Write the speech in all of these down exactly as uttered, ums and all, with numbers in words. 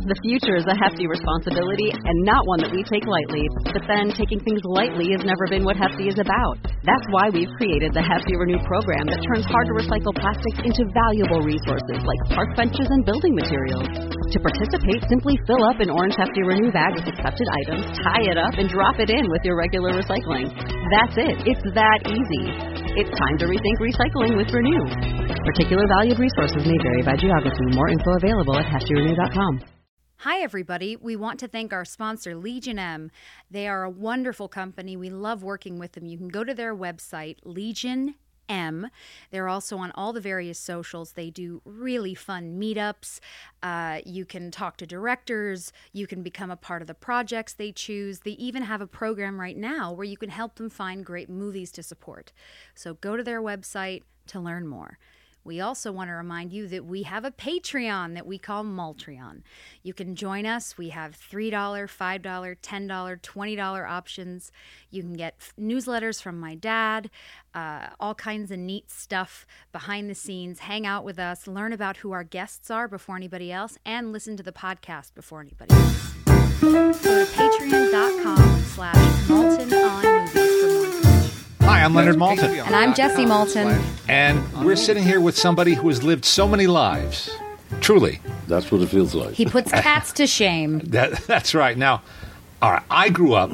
The future is a hefty responsibility and not one that we take lightly. But then, taking things lightly has never been what Hefty is about. That's why we've created the Hefty Renew program that turns hard-to-recycle plastics into valuable resources like park benches and building materials. To participate, simply fill up an orange Hefty Renew bag with accepted items, tie it up, and drop it in with your regular recycling. That's it. It's that easy. It's time to rethink recycling with Renew. Particular valued resources may vary by geography. More info available at hefty renew dot com. Hi, everybody. We want to thank our sponsor, Legion M. They are a wonderful company. We love working with them. You can go to their website, Legion M. They're also on all the various socials. They do really fun meetups. Uh, you can talk to directors. You can become a part of the projects they choose. They even have a program right now where you can help them find great movies to support. So go to their website to learn more. We also want to remind you that we have a Patreon that we call Maltreon. You can join us. We have three dollars, five dollars, ten dollars, twenty dollars options. You can get f- newsletters from my dad, uh, all kinds of neat stuff behind the scenes, hang out with us, learn about who our guests are before anybody else, and listen to the podcast before anybody else. Go to patreon.com slash Malton on movies for more information. Hi, I'm Leonard Maltin. And I'm Jesse Malton. And we're sitting here with somebody who has lived so many lives. Truly. That's what it feels like. He puts cats to shame. That, that's right. Now, all right, I grew up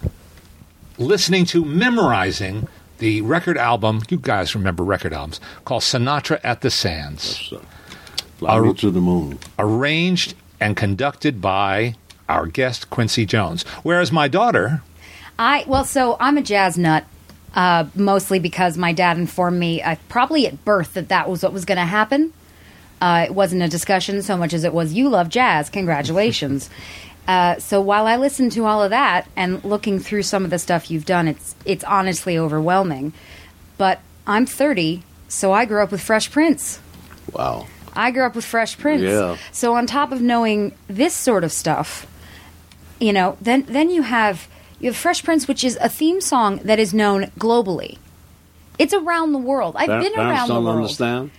listening to, memorizing the record album, you guys remember record albums, called Sinatra at the Sands. Yes, Fly Me to the Moon. Arranged and conducted by our guest, Quincy Jones. Whereas my daughter... I Well, so I'm a jazz nut. Uh, mostly because my dad informed me, uh, probably at birth, that that was what was going to happen. Uh, it wasn't a discussion so much as it was, you love jazz, congratulations. uh, so while I listened to all of that and looking through some of the stuff you've done, it's it's honestly overwhelming. But I'm thirty, so I grew up with Fresh Prince. Wow. I grew up with Fresh Prince. Yeah. So on top of knowing this sort of stuff, you know, then then you have... You have Fresh Prince, which is a theme song that is known globally. It's around the world. I've Par- been around the don't world. Understand?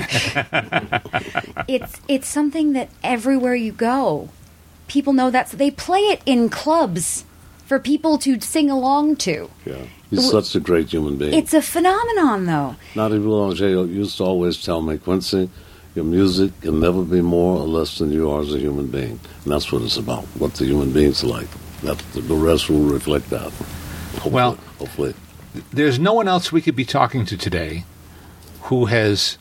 It's it's something that everywhere you go, people know that. They play it in clubs for people to sing along to. Yeah. He's W- such a great human being. It's a phenomenon, though. Nadia Boulanger used to always tell me, Quincy, your music can never be more or less than you are as a human being. And that's what it's about, what the human being's like. That the rest will reflect that. Hopefully, well, hopefully. There's no one else we could be talking to today who has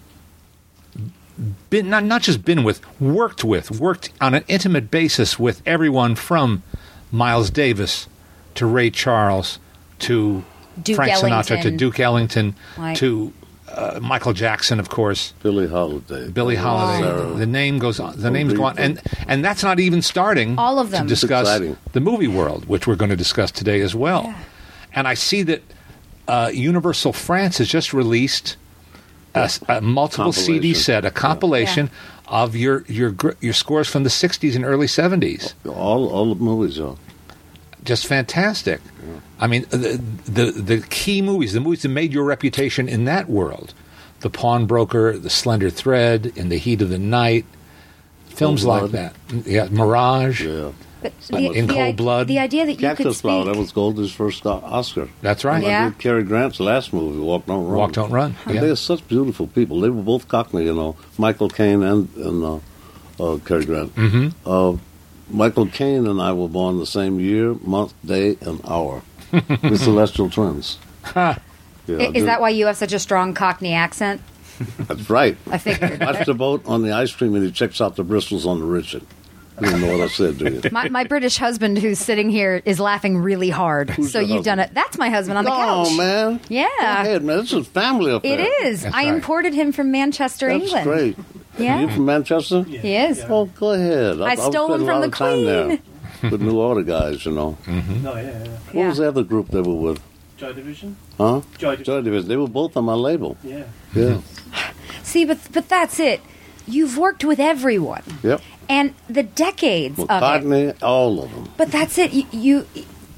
been, not, not just been with, worked with, worked on an intimate basis with everyone from Miles Davis to Ray Charles to Duke Frank Ellington. Sinatra to Duke Ellington Right. to uh, Michael Jackson, of course. Billie Holiday. Billie Holiday. Sarah. The name goes on. The names go on, and and that's not even starting All of them. to discuss Exciting. the movie world, which we're going to discuss today as well. Yeah. And I see that uh, Universal France has just released a, a multiple C D Compilation. set, a compilation of your your gr- your scores from the sixties and early seventies. All, all the movies, yeah. Just fantastic. I mean, the, the the key movies, the movies that made your reputation in that world, The Pawnbroker, The Slender Thread, In the Heat of the Night, films Cold like Blood. that. Yeah, Mirage. Yeah. But In Cold i- Blood. The idea that you could Cactus Flower, speak... that was Goldie's first o- Oscar. That's right. Yeah. I did Cary Grant's last movie, Walk Don't Run. Walk Don't Run. And Yeah. they're such beautiful people. They were both Cockney, you know, Michael Caine and, and uh, uh, Cary Grant. Mhm. Uh, Michael Caine and I were born the same year, month, day, and hour. We're celestial twins. Ha. Yeah, I- Is did- that why you have such a strong Cockney accent? That's right. I figured. Watch the boat on the ice cream and he checks out the bristles on the Richard. You don't know what I said, do you? My, my British husband, who's sitting here, is laughing really hard. Who's so your you've done it. That's my husband on the couch. Oh, man. Yeah. Go ahead, man. This is family affair. It is. That's I right. imported him from Manchester, That's England. great. Yeah. Are you from Manchester? He is. Oh, go ahead. I I've stole spent him a from lot the of time Queen. there with New Order guys, you know. Mm-hmm. No, yeah, yeah. What Yeah. was the other group they were with? Joy Division? Huh? Joy Division. Joy Division. They were both on my label. Yeah. Yeah. See, but but that's it. You've worked with everyone. Yep. And the decades of it. McCartney, all of them. But that's it. You, you,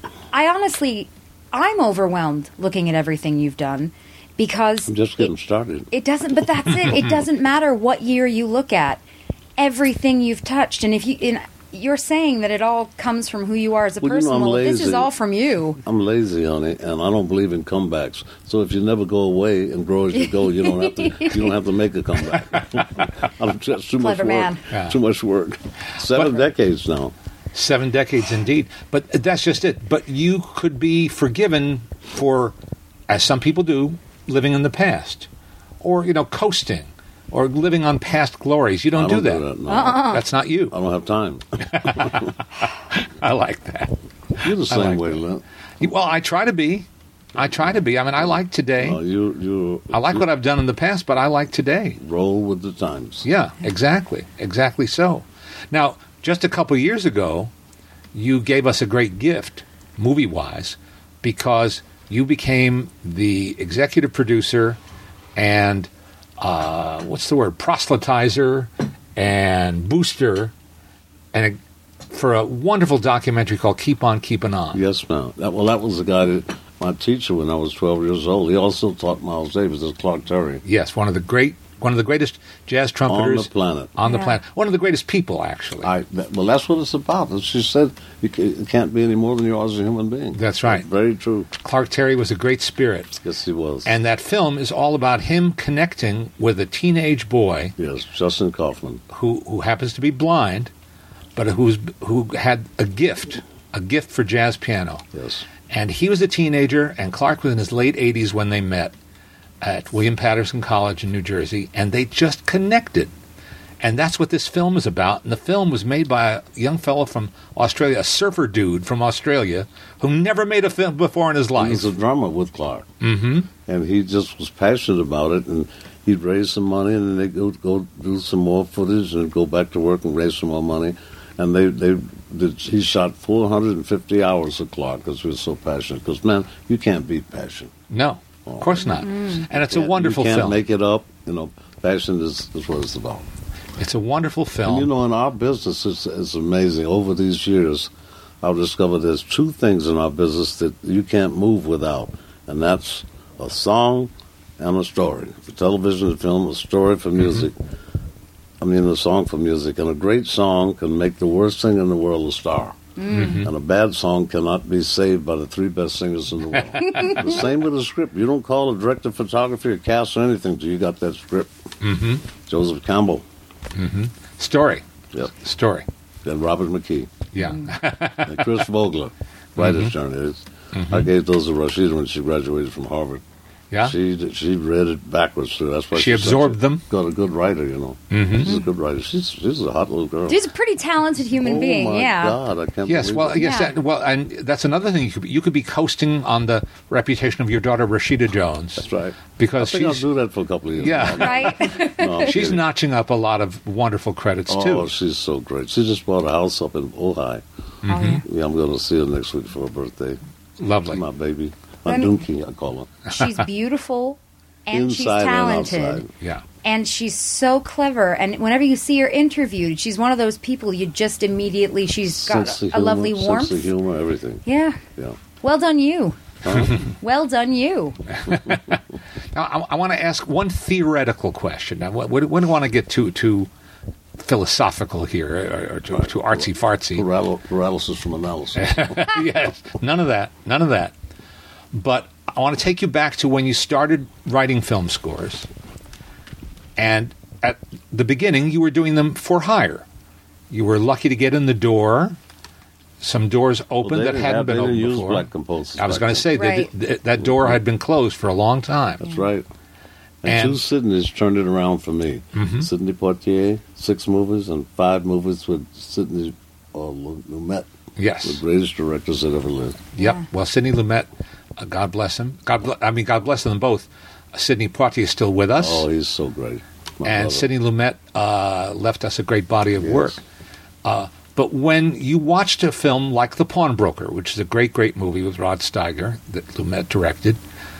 I honestly, I'm overwhelmed looking at everything you've done because I'm just getting it, started. it doesn't. But that's it. It doesn't matter what year you look at. Everything you've touched, and if you, and you're saying that it all comes from who you are as a Well, you person. know, I'm well, if this is lazy. all from you. I'm lazy, honey, and I don't believe in comebacks. So if you never go away and grow as you go, you don't have to. You don't have to make a comeback. I'm just too much Clever work. man. Yeah. Too much work. Seven But- decades now. Seven decades indeed. But that's just it. But you could be forgiven for, as some people do, living in the past. Or, you know, coasting. Or living on past glories. You don't, I don't do that. do that, no. That's not you. I don't have time. I like that. You're the same like way, that. Lynn. Well, I try to be. I try to be. I mean, I like today. Uh, you, you, I like you what I've done in the past, but I like today. roll with the times. Yeah, exactly. Exactly so. Now, just a couple years ago, you gave us a great gift, movie-wise, because you became the executive producer and, uh, what's the word, proselytizer and booster and a, for a wonderful documentary called Keep On Keeping On. Yes, ma'am. That, well, that was the guy that my teacher when I was twelve years old. He also taught Miles Davis as Clark Terry Yes, one of the great, one of the greatest jazz on trumpeters the planet. on the Yeah. planet. One of the greatest people, actually. I, that, well, that's what it's about. As she said, you ca- it can't be any more than you are as a human being. That's right. Very true. Clark Terry was a great spirit. Yes, he was. And that film is all about him connecting with a teenage boy yes, Justin Kaufman. who, who happens to be blind, but who's who had a gift, a gift for jazz piano. Yes. And he was a teenager, and Clark was in his late eighties when they met at William Patterson College in New Jersey, and they just connected. And that's what this film is about. And the film was made by a young fellow from Australia, a surfer dude from Australia, who never made a film before in his He life. was a drummer with Clark. Mm-hmm. And he just was passionate about it, and he'd raise some money, and then they'd go, go do some more footage and go back to work and raise some more money. And they, they did, he shot four hundred fifty hours of Clark because he was so passionate. Because, man, you can't beat passion. No, of course not. And it's a Can't- wonderful You can't film. make it up. You know, passion is, is what it's about. It's a wonderful film. And, you know, in our business, it's, it's amazing. Over these years, I've discovered there's two things in our business that you can't move without, and that's a song and a story. For television and film, a story for music. I mean, a song for music. And a great song can make the worst thing in the world a star. Mm-hmm. And a bad song cannot be saved by the three best singers in the world. The same with a script. You don't call a director of photography or cast or anything till you got that script. Mm-hmm. Joseph Campbell. Story. Yep. Story. Then Robert McKee. Yeah. And Chris Vogler, writer's journey. It's, I gave those to Rashida when she graduated from Harvard. Yeah. She did- she read it backwards too. That's why She she's such absorbed a- them? Got a good writer, you know. Mm-hmm. She's a good writer. She's she's a hot little girl. She's a pretty talented human oh being, my yeah. God, I can't Yes, believe well, it. yes, Yeah. that, well, and that's another thing. You could be, you could be coasting on the reputation of your daughter Rashida Jones. That's right. Because I think she's I'll do that for a couple of years. Yeah. now. Right? No, I'm she's kidding. notching up a lot of wonderful credits Oh, too. she's so great. She just bought a house up in Ojai. Oh, yeah. Yeah, I'm going to see her next week for her birthday. Lovely. My baby, my Let me- donkey, I call her. She's beautiful and she's Inside and talented. outside. Yeah. And she's so clever. And whenever you see her interviewed, she's one of those people you just immediately, she's got Sense of a, a lovely humor, warmth. sense of humor, everything. Yeah. Yeah. Well done, you. Well done, you. Now, I, I want to ask one theoretical question. Now, what, what, we don't want to get too too philosophical here or, or too, too artsy fartsy. Paral- paralysis from analysis. Yes, none of that, none of that. But I want to take you back to when you started writing film scores, and at the beginning you were doing them for hire. You were lucky to get in the door. Some doors opened Well, they that didn't hadn't have- been they opened didn't use before. black composers I was back going to then. say Right. that th- that door had been closed for a long time. That's right. And, And- two Sydneys turned it around for me. Mm-hmm. Sidney Poitier, six movies, and five movies with Sidney or Lumet, the Yes. greatest directors that ever lived. Yep. Yeah. Well, Sidney Lumet, uh, God bless him. God, bl- I mean, God bless them both. Uh, Sidney Poitier is still with us, Oh, he's so great. My and brother. Sidney Lumet uh, left us a great body of Yes. work. Uh, but when you watched a film like The Pawnbroker, which is a great, great movie with Rod Steiger that Lumet directed,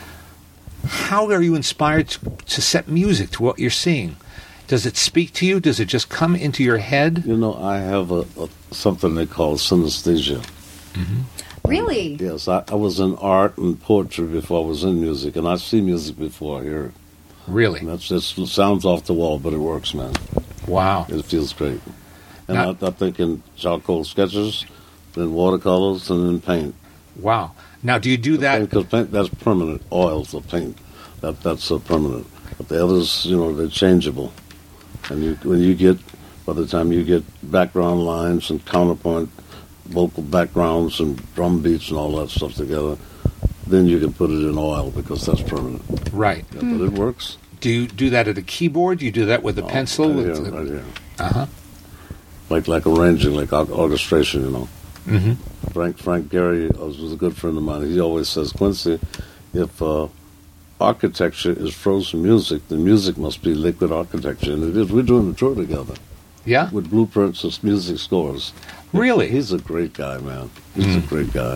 how are you inspired to, to set music to what you're seeing? Does it speak to you? Does it just come into your head? You know, I have a, a something they call synesthesia. Really? Yes, I, I was in art and poetry before I was in music, and I see music before I hear it. Really? And that's just sounds off the wall, but it works, man. Wow. It feels great. And Now- I, I think in charcoal sketches, then watercolors, and then paint. Wow. Now, do you do that? Because paint, that's permanent. Oils of paint, that that's uh, permanent. But the others, you know, they're changeable. And you, when you get, by the time you get background lines and counterpoint, vocal backgrounds and drum beats and all that stuff together, then you can put it in oil because that's permanent. Right. Yeah, But it works. Do you do that at a keyboard? Do you do that with a pencil? Right With- here, right here. Uh-huh. Like like arranging, like or- orchestration, you know. Mm-hmm. Frank Frank Gehry was, was a good friend of mine. He always says, Quincy, if uh, architecture is frozen music, then music must be liquid architecture, and it is. We're doing a tour together Yeah? with blueprints and music scores. Really? He's a great guy, man. He's a great guy,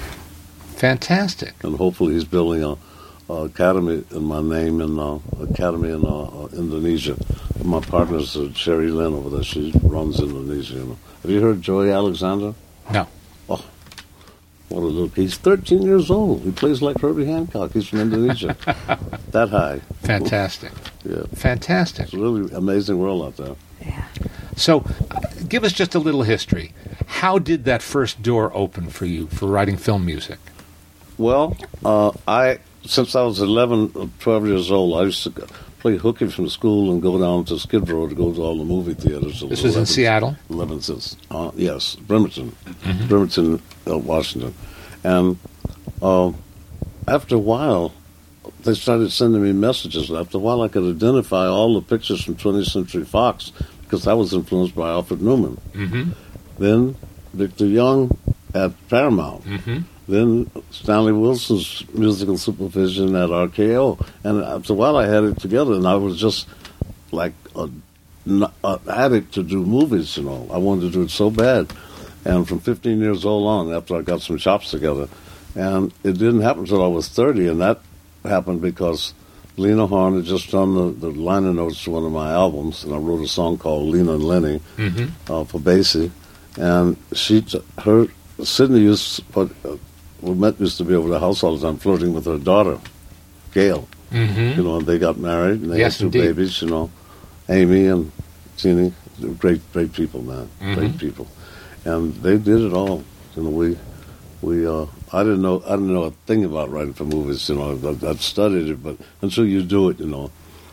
Fantastic. and hopefully he's building a, a academy in my name in uh, academy in uh, uh, Indonesia. My partner's uh, Sherry Lynn over there. She runs Indonesia. You know. Have you heard Joey Alexander? No. Oh, what a little! He's thirteen years old. He plays like Herbie Hancock. He's from Indonesia. That high. Fantastic. Yeah, Fantastic. it's a really amazing world out there. Yeah. So, uh, give us just a little history. How did that first door open for you for writing film music? Well, uh, I since I was eleven, or twelve years old, I used to go- play hooky from school and go down to Skid Row to go to all the movie theaters. This was in Seattle? eleven cents. Uh, yes, Bremerton, Bremerton, uh, Washington. And uh, after a while, they started sending me messages. After a while, I could identify all the pictures from twentieth Century Fox because I was influenced by Alfred Newman. Mm-hmm. Then Victor Young at Paramount. Mm-hmm. Then Stanley Wilson's musical supervision at R K O. And after a while, I had it together, and I was just like a, n- a addict to do movies, you know. I wanted to do it so bad. And from fifteen years old on, after I got some chops together, and it didn't happen until I was thirty, and that happened because Lena Horne had just done the, the liner notes to one of my albums, and I wrote a song called Lena and Lenny Mm-hmm. uh, for Basie. And she, t- her, Sydney used, but uh, we met used to be over the house all the time, flirting with her daughter, Gail. Mm-hmm. You know, and they got married, and they Yes, had two indeed. babies. You know, Amy and Jeannie, they're great, great people, man, Mhm. great people, and they did it all. You know, we, we, uh, I didn't know, I didn't know a thing about writing for movies. You know, I, I'd studied it, but until you do it, you know,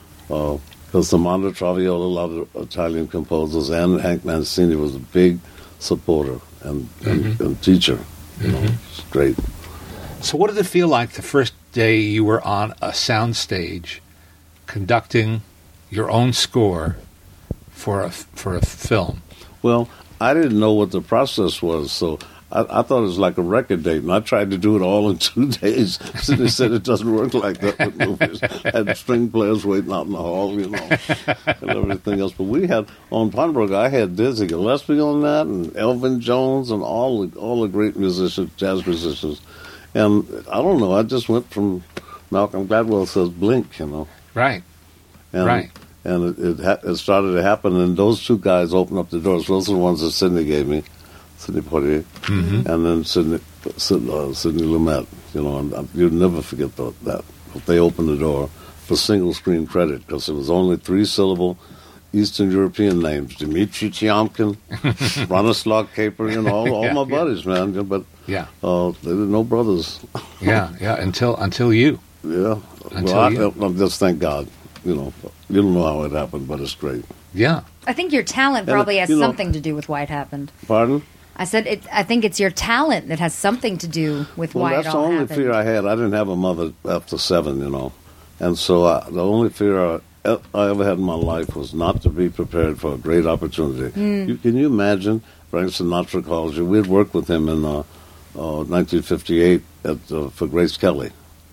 because uh, Armando Traviola, a lot of Italian composers, and Hank Mancini was a big supporter and, and, Mhm. and teacher. You know, Mhm. it's great. So, what did it feel like the first day you were on a sound stage conducting your own score for a, for a film? Well, I didn't know what the process was, so I, I thought it was like a record date, and I tried to do it all in two days. So they said it doesn't work like that with movies. I had string players waiting out in the hall, you know, and everything else. But we had, on Pawnbrook, I had Dizzy Gillespie on that, and Elvin Jones, and all the, all the great musicians, jazz musicians. And I don't know, I just went from, Malcolm Gladwell says, blink, you know. Right. And, Right. And it, it, ha- it started to happen, and those two guys opened up the doors. Those are the ones that Sidney gave me, Sidney Poitier, Mm-hmm. and then Sidney, Sid, uh, Sidney Lumet. You know, and, uh, you'd never forget the, that. But they opened the door for single screen credit because it was only three syllable Eastern European names: Dmitri Tiomkin, Bronislaw Kaper. You know, all, all Yeah, my yeah. buddies, man. But Yeah. uh, they didn't know brothers. Yeah. Yeah. Until until you. Yeah. Until well, I, you- I, just thank God. You know, you don't know how it happened, but it's great. Yeah. I think your talent And, probably has you know- something to do with why it happened. Pardon? I said it. I think it's your talent that has something to do with Well, why that's it the all only happened. fear I had. I didn't have a mother after seven, you know, and so I, the only fear I, I ever had in my life was not to be prepared for a great opportunity. Mm. You, can you imagine? Frank Sinatra calls you. We had worked with him in uh, uh, nineteen fifty-eight at, uh, for Grace Kelly.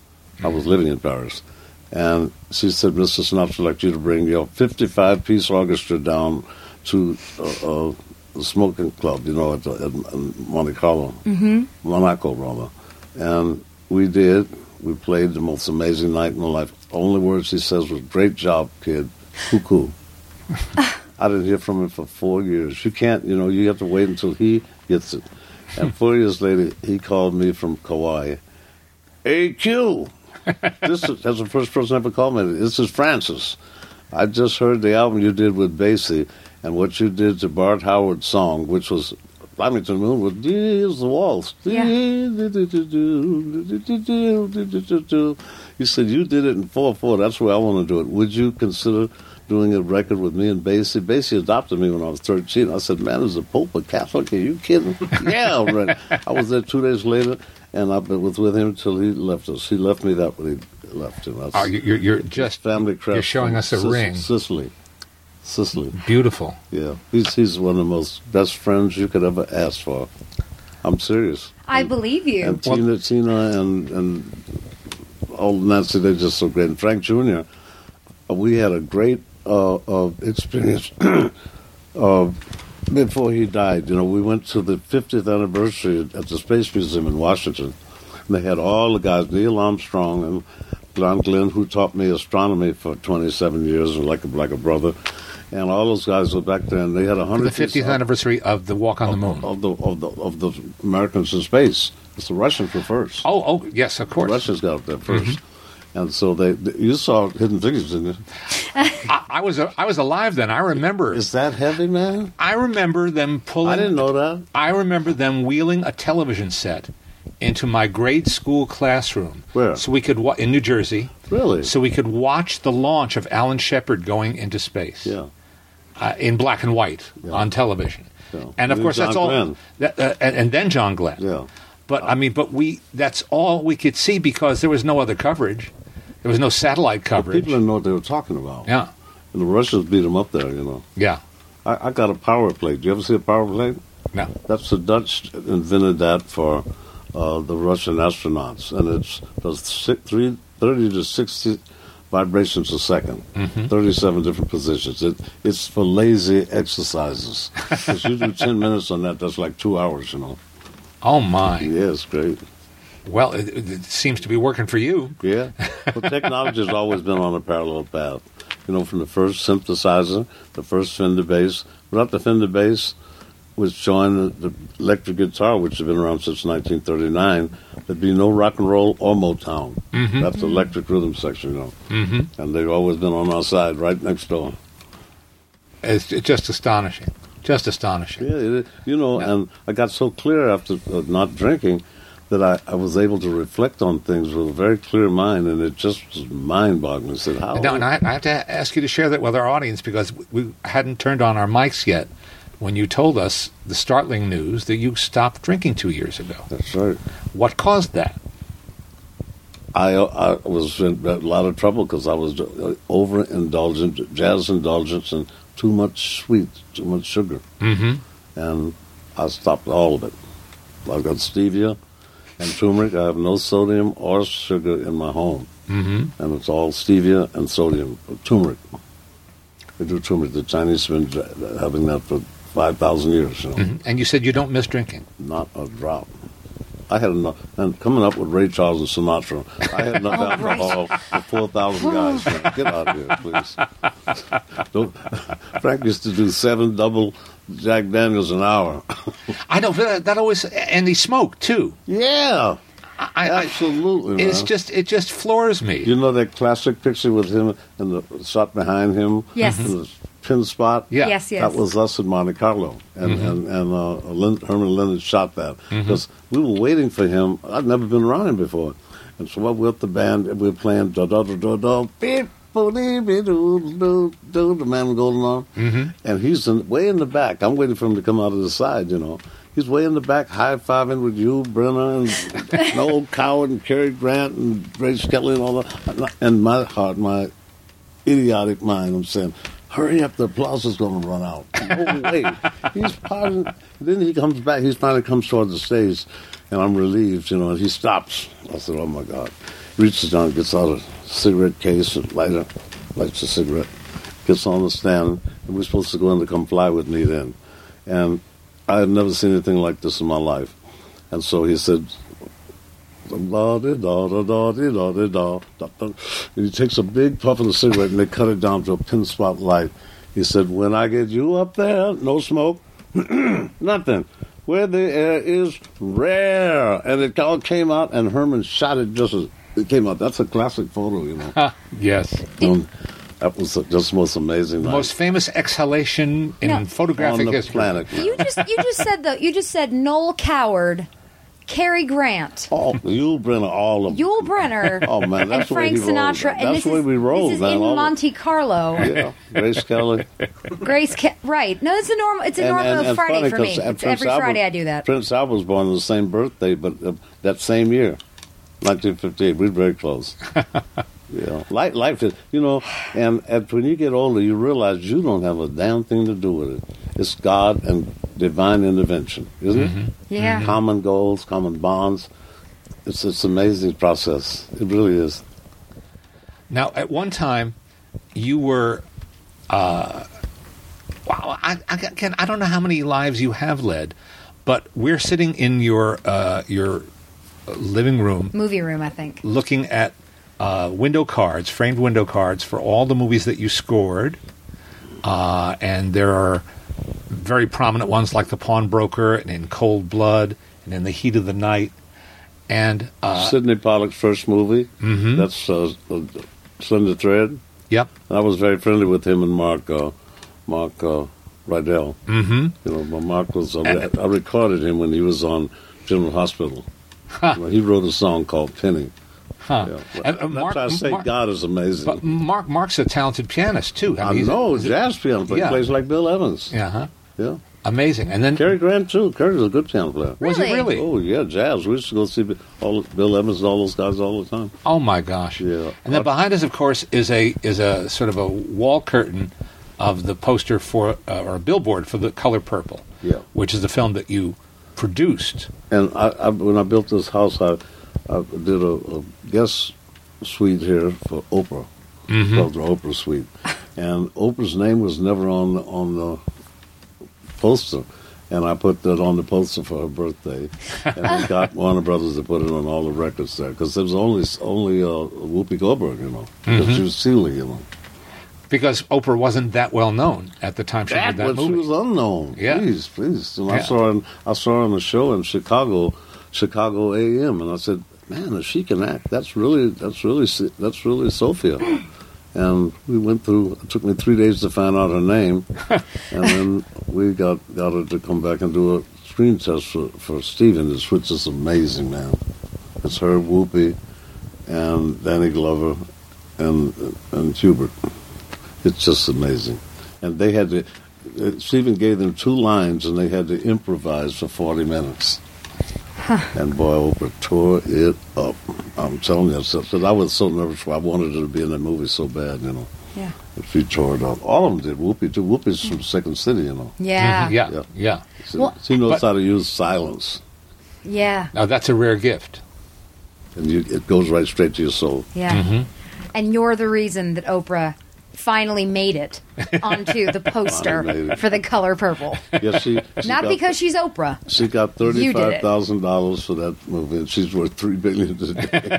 I was living in Paris, and she said, "Mister Sinatra, I'd like you to bring your fifty-five piece orchestra down to uh, uh, the smoking club, you know, at, at, at Monte Carlo, Mm-hmm. Monaco, rather." And we did. We played the most amazing night in my life. The only words he says was, "Great job, kid. Cuckoo." I didn't hear from him for four years. You can't, you know, you have to wait until he gets it. And four years later, he called me from Kauai. "Hey, Q." This is, that's the first person ever called me. This is Francis. I just heard the album you did with Basie, And what you did to Bart Howard's song, which was Fly Me to the Moon, was Here's the Waltz. Yeah. You said you did it in four four. That's where I want to do it. Would you consider doing a record with me and Basie? Basie adopted me when I was thirteen. I said, man, is the Pope a Catholic? Are you kidding? Yeah, I'm ready. I was there two days later, and I was with him until he left us. He left me that when he left. You know, Oh, you're, you're just family crest. You're showing from us a Sic- ring. Sicily. Sicily. Beautiful. Yeah. He's he's one of the most best friends you could ever ask for. I'm serious. I and, believe you. And Tina, Tina, and and all Nancy, they're just so great. And Frank Junior, uh, we had a great uh, uh, experience uh, before he died. You know, we went to the fiftieth anniversary at the Space Museum in Washington. And they had all the guys, Neil Armstrong and John Glenn, who taught me astronomy for twenty-seven years, like a, like a brother. And all those guys were back there, and they had a hundred. The fiftieth anniversary of the Walk on the Moon. Of the of the of the Americans in space. It's the Russians were first. Oh, oh, yes, of course. The Russians got up there 1st and so they, they. You saw Hidden Figures, didn't you? I, I was a, I was alive then. I remember. Is that heavy, man? I remember them pulling. I didn't know that. I remember them wheeling a television set into my grade school classroom. Where? So we could wa- in New Jersey. Really? So we could watch the launch of Alan Shepard going into space. Yeah. Uh, in black and white Yeah. on television. Yeah. And of And course John that's all. Glenn. That, uh, and, and then John Glenn. Yeah. But I mean, but we that's all we could see because there was no other coverage. There was no satellite coverage. People didn't know what they were talking about. Yeah. And the Russians beat them up there, you know. Yeah. I, I got a power plate. Do you ever see a power plate? No. That's the Dutch invented that for uh, the Russian astronauts, and it's does six, three, thirty to sixty vibrations a second, Mhm. thirty-seven different positions. It, it's for lazy exercises. If you do ten minutes on that, that's like two hours, you know. Oh my. Yeah, it's great. Well, it, it seems to be working for you. Yeah. But technology has always been on a parallel path. You know, from the first synthesizer, the first Fender bass. Without the Fender bass, which joined the, the electric guitar, which has been around since nineteen thirty-nine, there'd be no rock and roll or Motown. Mm-hmm. That's the electric rhythm section, you know. Mm-hmm. And they've always been on our side, right next door. It's, it's just astonishing. Just astonishing. Yeah, it, you know, Yeah. and I got so clear after uh, not drinking that I, I was able to reflect on things with a very clear mind, and it just was mind-boggling. I said, how? Now, and I, I have to ask you to share that with our audience because we hadn't turned on our mics yet when you told us the startling news that you stopped drinking two years ago. That's right. What caused that? I, I was in a lot of trouble because I was overindulgent, jazz indulgence, and too much sweet, too much sugar. Mm-hmm. And I stopped all of it. I've got stevia and turmeric. I have no sodium or sugar in my home. Mm-hmm. And it's all stevia and sodium, turmeric. They do turmeric. The Chinese have been having that for five thousand years. You know? Mm-hmm. And you said you don't miss drinking. Not a drop. I had enough. And coming up with Ray Charles and Sinatra, I had enough alcohol for four thousand guys. Man. Get out of here, please. Don't, Frank used to do seven double Jack Daniels an hour. I know that, that always, and he smoked too. Yeah, I, I, absolutely. it's man. just it just floors me. You know that classic picture with him and the shot behind him? Yes. And the pin spot? Yeah. Yes, yes. That was us in Monte Carlo. And, Mhm. and, and uh, Lin, Herman Leonard shot that. Mhm. Because we were waiting for him. I'd never been around him before. And so we're with the band, and we were playing da da da da da beep. Do, do, do, the man with golden arm. Mm-hmm. And he's in, way in the back. I'm waiting for him to come out of the side, you know. He's way in the back, high-fiving with you, Brenner, and Noel Coward, and Cary Grant, and Grace Kelly, and all that. And my heart, my idiotic mind, I'm saying, hurry up, the applause is going to run out. No way. He's parting. Then he comes back. He finally comes toward the stage, and I'm relieved, you know, and he stops. I said, oh, my God. He reaches down, gets out a cigarette case, and lighter, lights a cigarette, gets on the stand, and we're supposed to go in to come fly with me then. And I had never seen anything like this in my life. And so he said, da da da da da da da da da. And he takes a big puff of the cigarette, and they cut it down to a pin spot light. He said, when I get you up there, no smoke, nothing. Where the air is rare. And it all came out, and Herman shot it just as it came out. That's a classic photo, you know. Yes. Um, That was just the most amazing The night. most famous exhalation in No. photographic on the history. planet. man. You just you just said the you just said Noel Coward, Cary Grant, Oh, Yul Brynner, all of them. Yul Brynner, Oh, man, and that's the way Frank he rolled. Sinatra. And That's this the way is, we rolled, this is man, in all of- Monte Carlo. Yeah, Grace Kelly. Grace, Ke- right? No, it's a normal. It's a normal Friday funny for 'cause, me. uh, It's Prince every Albert- Friday I do that. Prince Albert was born on the same birthday, but uh, that same year, nineteen fifty-eight. We're very close. Yeah, life, life is, you know, and, and when you get older, you realize you don't have a damn thing to do with it. It's God and divine intervention, isn't it? Yeah. Common goals, common bonds. It's it's an amazing process. It really is. Now, at one time, you were. Uh, wow, I, I, again, I don't know how many lives you have led, but we're sitting in your uh, your living room, Movie room, I think. looking at uh, window cards, framed window cards for all the movies that you scored, uh, and there are very prominent ones like The Pawnbroker and In Cold Blood and In the Heat of the Night, and uh, Sidney Pollack's first movie. Mhm. That's uh, uh, Slender Thread. yep, I was very friendly with him and Mark, uh, Mark uh, Rydell. mm-hmm. You know, but Mark was. I, re- I recorded him when he was on General Hospital. Well, he wrote a song called Penny. Huh. Yeah. And, uh, That's Mark, why I say Mark- God is amazing. But Mark Mark's a talented pianist too. I mean, he's- know he's a- jazz piano player. Yeah. He plays like Bill Evans. Yeah, huh? Yeah. Amazing. And then Cary Grant too. Cary's a good piano player. was he Really? really? Oh yeah, jazz. We used to go see Bi- all Bill Evans and all those guys all the time. Oh my gosh! Yeah. And then behind us, of course, is a is a sort of a wall curtain of the poster for uh, or a billboard for The Color Purple, Yeah. which is the film that you produced. And I, I, when I built this house, I, I did a, a guest suite here for Oprah, Mm-hmm. called the Oprah Suite, and Oprah's name was never on the, on the poster, and I put that on the poster for her birthday, and I got Warner Brothers to put it on all the records there because there was only only uh, Whoopi Goldberg, you know, because Mm-hmm. she was Celia, you know. Because Oprah wasn't that well known at the time she That, did that was, she movie. was unknown. Yeah. Please, please. And Yeah. I saw her. On, I saw her on a show in Chicago, Chicago A M, and I said, "Man, if she can act, that's really, that's really, that's really Sophia." And we went through. It took me three days to find out her name, and then we got got her to come back and do a screen test for for Steven, which is amazing, man. It's her, Whoopi, and Danny Glover, and and Hubert. It's just amazing. And they had to, uh, Stephen gave them two lines and they had to improvise for forty minutes. And boy, Oprah tore it up. I'm telling you, so, so I was so nervous. I wanted her to be in that movie so bad, you know. Yeah. And she tore it up. All of them did. Whoopi, too. Whoopi's from Second City, you know. Yeah. Mhm, yeah, Yeah. yeah. She, Well- she knows But- how to use silence. Yeah. Now that's a rare gift. And you, it goes right straight to your soul. Yeah. Mm-hmm. And you're the reason that Oprah finally made it onto the poster Finally made it. for The Color Purple. Yeah, she, she Not got- because she's Oprah. She got You did it. thirty-five thousand dollars for that movie, and she's worth three billion today.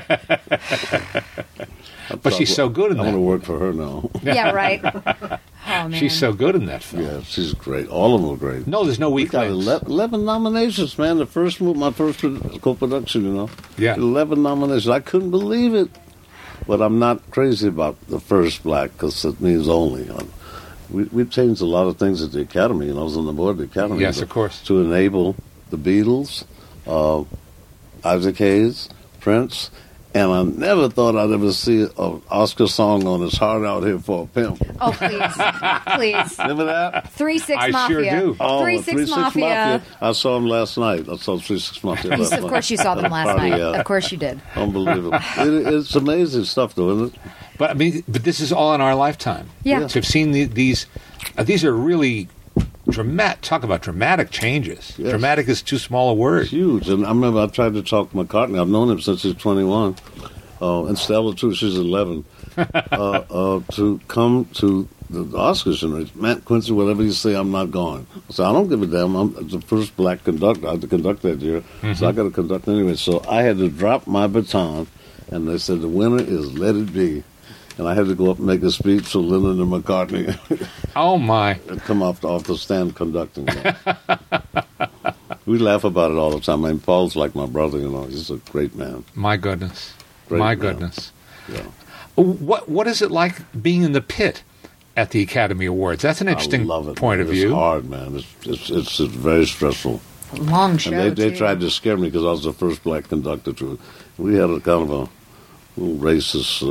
But she's so good in I want that. to work for her now. Yeah, right. Oh man. She's so good in that film. Yeah, she's great. All of them are great. No, there's no We weak got links. eleven, eleven nominations, man. The first movie, my first co-production, you know. Yeah. eleven nominations. I couldn't believe it. But I'm not crazy about the first black because it means only. We we changed a lot of things at the Academy, and I was on the board of the Academy. Yes, to- of course. To enable the Beatles, uh, Isaac Hayes, Prince, and I never thought I'd ever see an Oscar song on "It's Hard Out Here for a Pimp." Oh please, please. Remember that? Three Six I Mafia. sure do. Oh, Three Six Mafia. I saw him last night. I saw Three Six Mafia You- last of night. course, you saw them last Party, night. yeah. Of course, you did. Unbelievable. it, it's amazing stuff, though, isn't it? But I mean, but this is all in our lifetime. Yeah. To have seen the, these, uh, these are really dramatic. Talk about dramatic changes. Yes. Dramatic is too small a word. It's huge. And I remember I tried to talk to McCartney. I've known him since he's twenty-one. Uh, and Stella, too, she's eleven. uh, uh, to come to the Oscars. And Matt Quincy, whatever you say, I'm not going. So I don't give a damn. I'm the first black conductor. I had to conduct that year. Mm-hmm. So I got to conduct anyway. So I had to drop my baton. And they said, the winner is Let It Be. And I had to go up and make a speech so Lennon and McCartney Oh my! had come off the, off the stand conducting. You know. We laugh about it all the time. I mean, Paul's like my brother, you know. He's a great man. My goodness! Great my man. goodness! Yeah. What what is it like being in the pit at the Academy Awards? That's an interesting I love it, point man. of it's view. It's hard, man. It's, it's, it's, it's very stressful. Long show, And they, they too. tried to scare me because I was the first black conductor to it. We had a kind of a little racist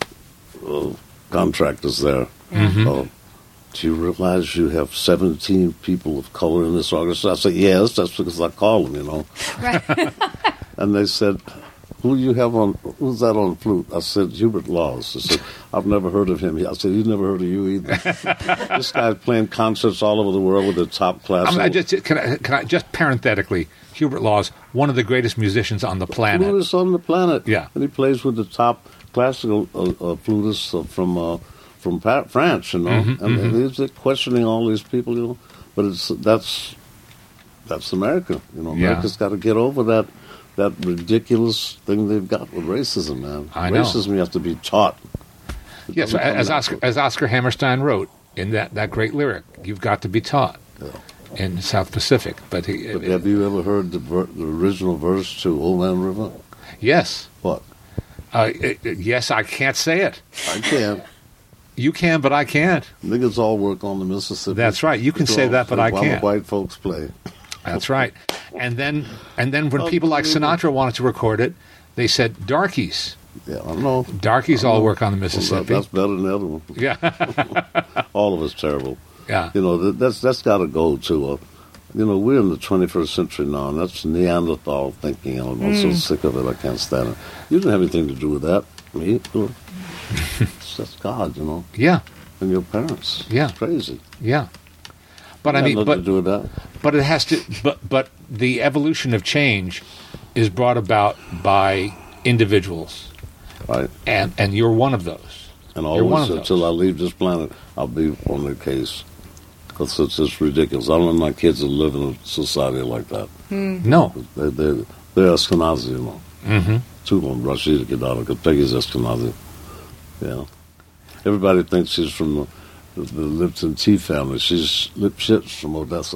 uh, uh, contractors there. Mm-hmm. Uh, do you realize you have seventeen people of color in this orchestra? I said, yes, that's because I call them, you know. Right. And they said, who do you have on, who's that on flute? I said, Hubert Laws. I said, I've never heard of him. I said, he's never heard of you either. This guy's playing concerts all over the world with the top class. I mean, I just, can, I, can I just parenthetically, Hubert Laws, one of the greatest musicians on the planet. Flutist on the planet. Yeah. And he plays with the top classical uh, uh, flutists uh, from uh, from pa- France, you know. Mm-hmm, and mm-hmm. he's questioning all these people, you know. But it's that's that's America, you know. Yeah. America's got to get over that that ridiculous thing they've got with racism, man. I know. Racism you have to be taught. It Yes, doesn't come as Oscar, natural. as Oscar Hammerstein wrote in that, that great lyric, you've got to be taught Yeah. in South Pacific. But, he, But have you ever heard the, ver- the original verse to Old Man River? yes, What? uh, it- it- yes, I can't say it. I can't. You can, but I can't. Niggas all work on the Mississippi. That's right. You can It's say all- that, but I while can't. the white folks play. That's right. And then, and then when Oh, people like absolutely. Sinatra wanted to record it, they said darkies. Yeah, I know. Darkies I all know. work on the Well, that- Mississippi. that's better than the other one. Yeah, All of it's terrible. yeah. You know, that, that's that's got to go to, uh, you know, we're in the twenty-first century now, and that's Neanderthal thinking. I'm I'm so sick of it, I can't stand it. You didn't have anything to do with that. Me? You know. It's- that's God, you know, Yeah, and your parents. Yeah. It's crazy. yeah. But I Got mean, nothing but to do with that. but it has to. But but the evolution of change is brought about by individuals, Right. and and you're one of those. And You're one always of until those. I leave this planet, I'll be on the case. Because it's just ridiculous. I don't want my kids to live in a society like that. No. They, they, they're Ashkenazi, you know. Mm-hmm. Two of them, Rashida Kedada, because Peggy's Ashkenazi. Yeah. Everybody thinks she's from the, the, the Lipton tea family. She's Lipschitz from Odessa.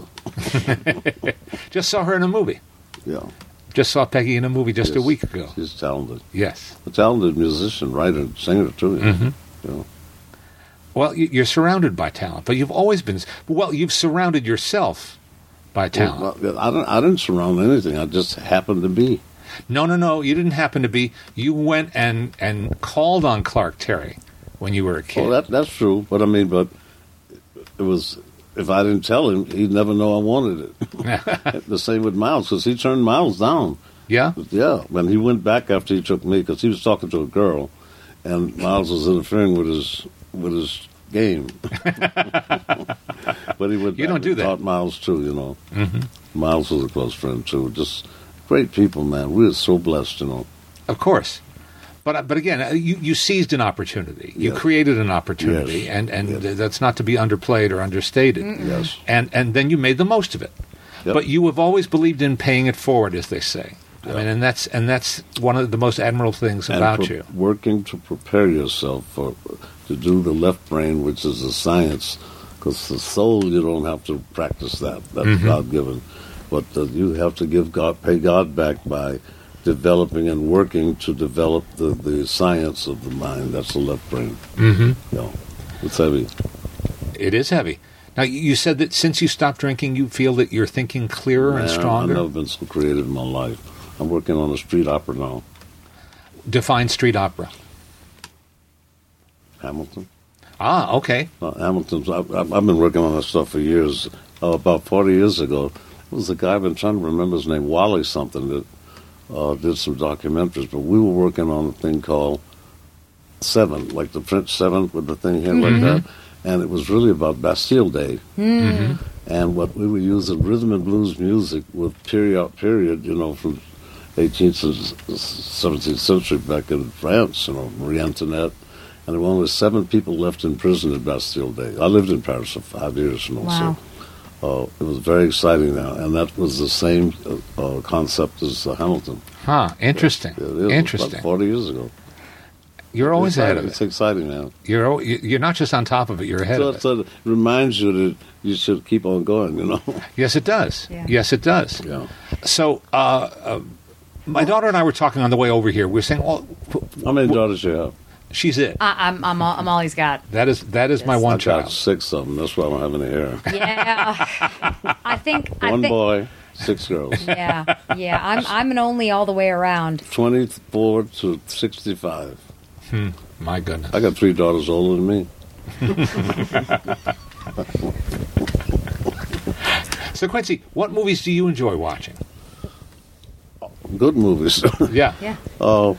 Just saw her in a movie. Yeah. Just saw Peggy in a movie just a Yes. week ago. She's talented. Yes. A talented musician, writer, singer, too. You know. Mm-hmm. You know. Well, you- you're surrounded by talent, but you've always been. Well, you've surrounded yourself by talent. Well, I, don't, I didn't surround anything. I just happened to be. No, no, no. You didn't happen to be. You went and and called on Clark Terry when you were a kid. Well, that, that's true. But I mean, but it was, if I didn't tell him, he'd never know I wanted it. The same with Miles, because he turned Miles down. Yeah. Yeah, when he went back after he took me, because he was talking to a girl, and Miles was interfering with his with his game. But he went You back don't do and that. taught Miles too, you know. Mm-hmm. Miles was a close friend too. Just great people, man. We are so blessed, you know. Of course. But but again, uh, you, you seized an opportunity. You Yes. created an opportunity, Yes. and and Yes. th- that's not to be underplayed or understated. Yes. And and then you made the most of it. Yep. But you have always believed in paying it forward, as they say. I Yep. mean, and that's and that's one of the most admirable things And about pre- you. working to prepare yourself for to do the left brain, which is a science, because the soul you don't have to practice that. That's Mhm. God given, but uh, you have to give God, pay God back by developing and working to develop the, the science of the mind. That's the left brain. Mm-hmm. You know, it's heavy. It is heavy. Now, you you said that since you stopped drinking, you feel that you're thinking clearer and Man, stronger. I've never been so creative in my life. I'm working on a street opera now, Define street opera. Hamilton. Ah, okay. Uh, Hamilton's. I've, I've I've been working on that stuff for years. Uh, about forty years ago, it was a guy I've been trying to remember his name, Wally something, that uh, did some documentaries. But we were working on a thing called Seven, like the French Seven with the thing here like that, and it was really about Bastille Day. Mm-hmm. And what we were using rhythm and blues music with period, period, you know, from eighteenth and seventeenth century back in France, you know, Marie Antoinette. And there were only seven people left in prison at Bastille Day. I lived in Paris for five years, you know, Wow. so uh, it was very exciting now. And that was the same uh, uh, concept as uh, Hamilton. Huh. Interesting. It is. Interesting. About forty years ago. You're always it's ahead of It's it. exciting now. You're al- you- you're not just on top of it. You're ahead So, of it. so it reminds you that you should keep on going, you know. Yes, it does. Yeah. Yes, it does. Yeah. So, uh, uh, my daughter and I were talking on the way over here. We were saying, "Well, How many daughters you have? She's it. I, I'm, I'm, all, I'm all he's got. That is that is my Yes. one I got child. six of them. That's why I don't have any hair. Yeah. I think. I One think, boy, six girls. Yeah, yeah. I'm, I'm an only all the way around. twenty-four to sixty-five. My goodness. I got three daughters older than me. So Quincy, what movies do you enjoy watching? Good movies. Yeah. Yeah. Oh,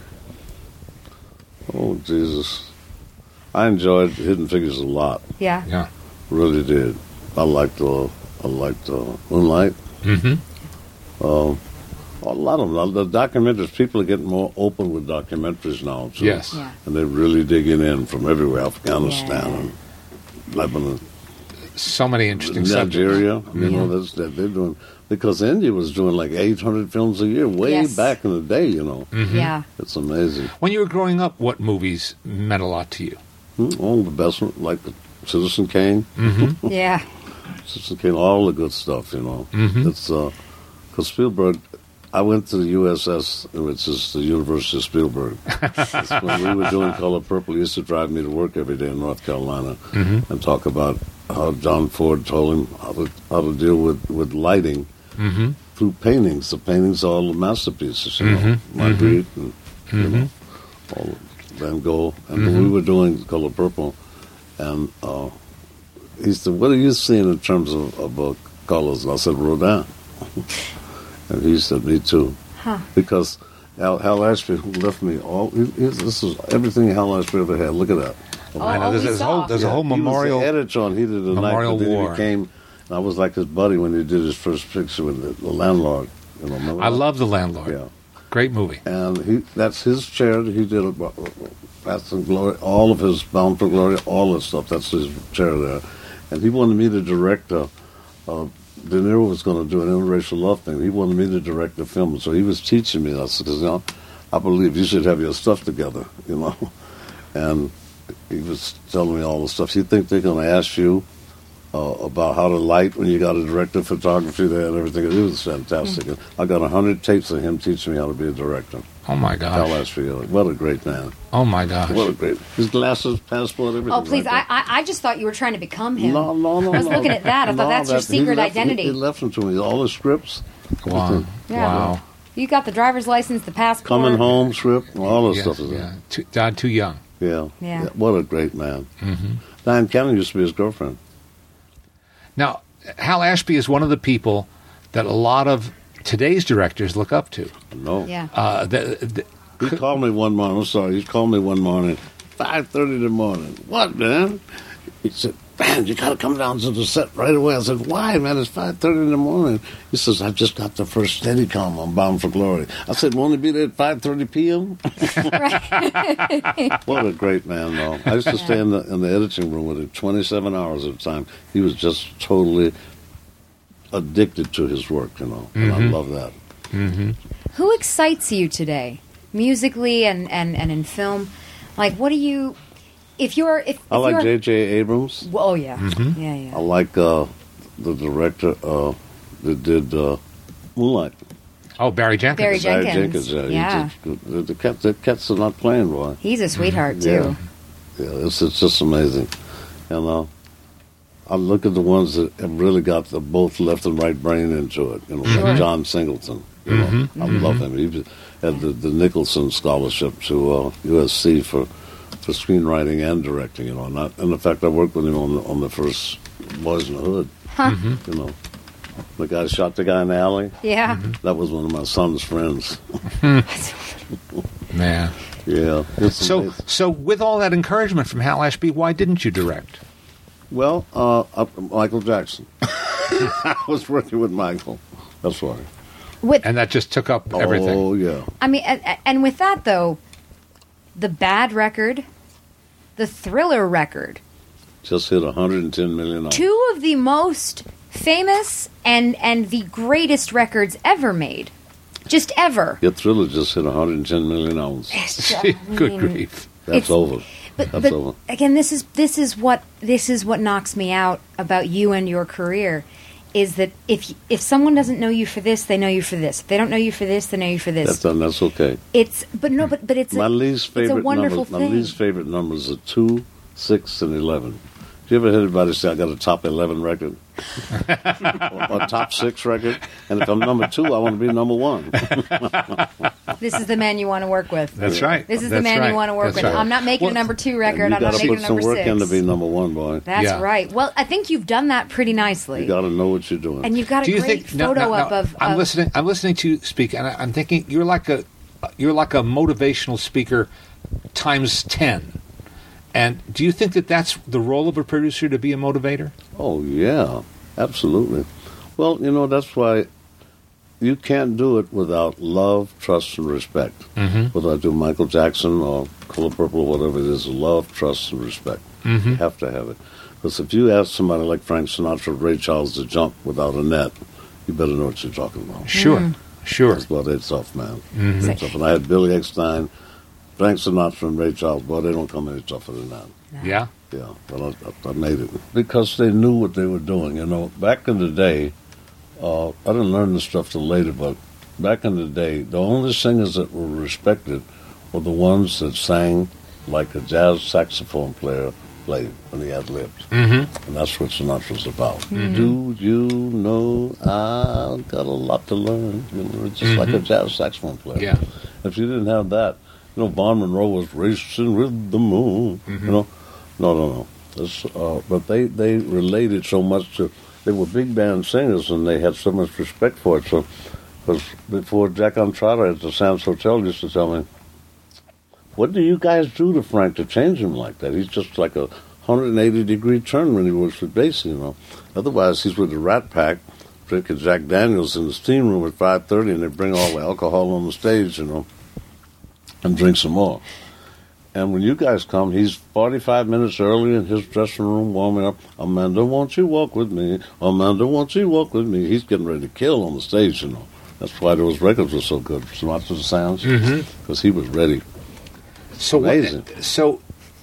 oh, Jesus. I enjoyed Hidden Figures a lot. Yeah. Yeah. Really did. I liked uh, I liked uh, Moonlight. Mm-hmm. Um, a lot of them. The documentaries, people are getting more open with documentaries now, too. Yes. Yeah. And they're really digging in from everywhere, Afghanistan Yeah. and Lebanon, So many interesting subjects. Nigeria. You know, Yeah. that's, that they're doing. Because India was doing like eight hundred films a year, way Yes. back in the day, you know. Yeah. It's amazing. When you were growing up, what movies meant a lot to you? Hmm, all the best ones, like Citizen Kane. Mm-hmm. Yeah. Citizen Kane, all the good stuff, you know. Mhm. It's because Spielberg. I went to the U S S, which is the University of Spielberg. It's when we were doing Color Purple, he used to drive me to work every day in North Carolina Mhm. and talk about how John Ford told him how to, how to deal with, with lighting Mm-hmm. through paintings. The paintings are all masterpieces, you know. Mhm. Magritte and you Mhm. know, all Van Gogh. And Mhm. we were doing Color Purple, and uh, he said, "What are you seeing in terms of, of uh, colors?" And I said, "Rodin." And he said, "Me too." Huh. Because Hal, Hal Ashby, who left me all, he, he, this is everything Hal Ashby ever had. Look at that. Oh, I know oh, there's, we there's a saw. whole there's a whole He memorial. was the editor on Heat of the Night, Memorial but then War. he became, and I was like his buddy when he did his first picture with the, the landlord. You know, remember I that? love The Landlord. Yeah. Great movie. And he that's his chair that he did about Paths and Glory, all of his Bound for Glory, all this stuff. That's his chair there. And he wanted me to direct a, uh, De Niro was going to do an interracial love thing. He wanted me to direct the film. So he was teaching me. I said, because, you know, I believe you should have your stuff together, you know. And he was telling me all the stuff. You think they're going to ask you uh, about how to light when you got a director of photography there and everything? It was fantastic. Mm. I got a hundred tapes of him teaching me how to be a director. Oh my Hal gosh. Ashby, what a great man. Oh my gosh. What a great, his glasses, passport, everything. Oh, please. right I, I I just thought you were trying to become there. him. No, no, no. I was no. looking at that. I thought No, that's your that- he secret left- he- identity. He, left them to me, all the scripts. Wow. Yeah. Wow. You got the driver's license, the passport. Coming home script, all the Yeah, stuff is yeah. there. Too, died too young. Yeah. Yeah. What a great man. Mm-hmm. Diane Cannon used to be his girlfriend. Now, Hal Ashby is one of the people that a lot of today's directors look up to. No. Yeah. Uh, the, the, He called me one morning. I'm sorry. He called me one morning, five thirty in the morning. What, man? He said, "Man, you got to come down to the set right away." I said, "Why, man? It's five thirty in the morning." He says, "I just got the first Steadicam on Bound for Glory." I said, "Want to be there at five thirty p.m.?" What a great man, though. I used to stay in the in the editing room with him twenty-seven hours at a time. He was just totally addicted to his work, you know, and I Mhm. love that. mm-hmm. Who excites you today, musically and, and, and in film? Like, what do you? If you're, if, I if like you're, J J. Abrams. Well, oh yeah, Mhm. yeah, I yeah. like uh, the director uh, that did uh, Moonlight. Oh, Barry Jenkins. Barry Barry Jenkins. yeah. he Yeah. did- the, the, cat, the cats are not playing, boy. He's a sweetheart Yeah. too. Yeah, it's, it's just amazing. And uh, I look at the ones that have really got the both left and right brain into it. You know, Sure. like John Singleton. You know, Mhm. I love him. He was- had the, the Nicholson Scholarship to uh, U S C for for screenwriting and directing. You know, and, I, and in fact, I worked with him on the, on the first Boys in the Hood. Huh. Mm-hmm. You know, the guy shot the guy in the alley. Yeah. That was one of my son's friends. Man. Yeah. It's So, amazing. so with all that encouragement from Hal Ashby, why didn't you direct? Well, uh, uh, Michael Jackson. I was working with Michael. That's why. With, And that just took up everything. Oh, yeah. I mean, and, and with that though, the bad record, the Thriller record, Just hit one hundred ten million dollars. two of the most famous and and the greatest records ever made, just ever. Your Thriller just hit one hundred ten million dollars. It's just- I Good mean, grief. That's It's- over. But, That's but over. again, this is this is what this is what knocks me out about you and your career, is that if if someone doesn't know you for this, they know you for this. If they don't know you for this, they know you for this. That's done. That's okay. It's but no, but but it's my a, least favorite it's a wonderful numbers. thing. My least favorite numbers are two, six, and eleven. Do you ever hear anybody say I got a top eleven record, or a top six record? And if I'm number two, I want to be number one. This is the man you want to work with. That's right. This is That's the man right. you want to work That's with. right. I'm not making Well, a number two And record. you I'm got not to making put a some number work six. in to be number one, boy. That's Yeah. right. Well, I think you've done that pretty nicely. You got to know what you're doing. And you've got a Do you great think? No, photo no, no. up of. I'm of- listening. I'm listening to you speak, and I, I'm thinking you're like a you're like a motivational speaker times ten. And do you think that that's the role of a producer, to be a motivator? Oh, yeah, absolutely. Well, you know, that's why you can't do it without love, trust, and respect. Mm-hmm. Whether I do Michael Jackson or Color Purple or whatever it is, love, trust, and respect. Mm-hmm. You have to have it. Because if you ask somebody like Frank Sinatra or Ray Charles to jump without a net, you better know what you're talking about. Sure, sure. That's about it, tough, man. Mm-hmm. So- It's tough. And I had Billy Eckstine, Frank Sinatra, and Ray Charles. Boy, they don't come any tougher than that. Yeah. Yeah, but I, I, I made it because they knew what they were doing. You know, back in the day, uh, I didn't learn this stuff till later, but back in the day, the only singers that were respected were the ones that sang like a jazz saxophone player played when he had lips. Mm-hmm. And that's what Sinatra's about. Do you know I've got a lot to learn? You know, it's just like a jazz saxophone player. Yeah. If you didn't have that, you know, Vaughn Monroe was racing with the moon. You know, no, no, no. This, uh, but they they related so much to. They were big band singers, and they had so much respect for it. So, because before Jack Antrada at the Sands Hotel used to tell me, "What do you guys do to Frank to change him like that? He's just like a one hundred eighty degree turn when he works with Basie, you know. Otherwise, he's with the Rat Pack, drinking Jack Daniels in the steam room at five thirty, and they bring all the alcohol on the stage, you know, and drink some more. And when you guys come, he's forty-five minutes early in his dressing room warming up. Amanda, won't you walk with me? Amanda, won't you walk with me? He's getting ready to kill on the stage, you know. That's why those records were so good. Sinatra Sounds, because he was ready. So what- Amazing. so,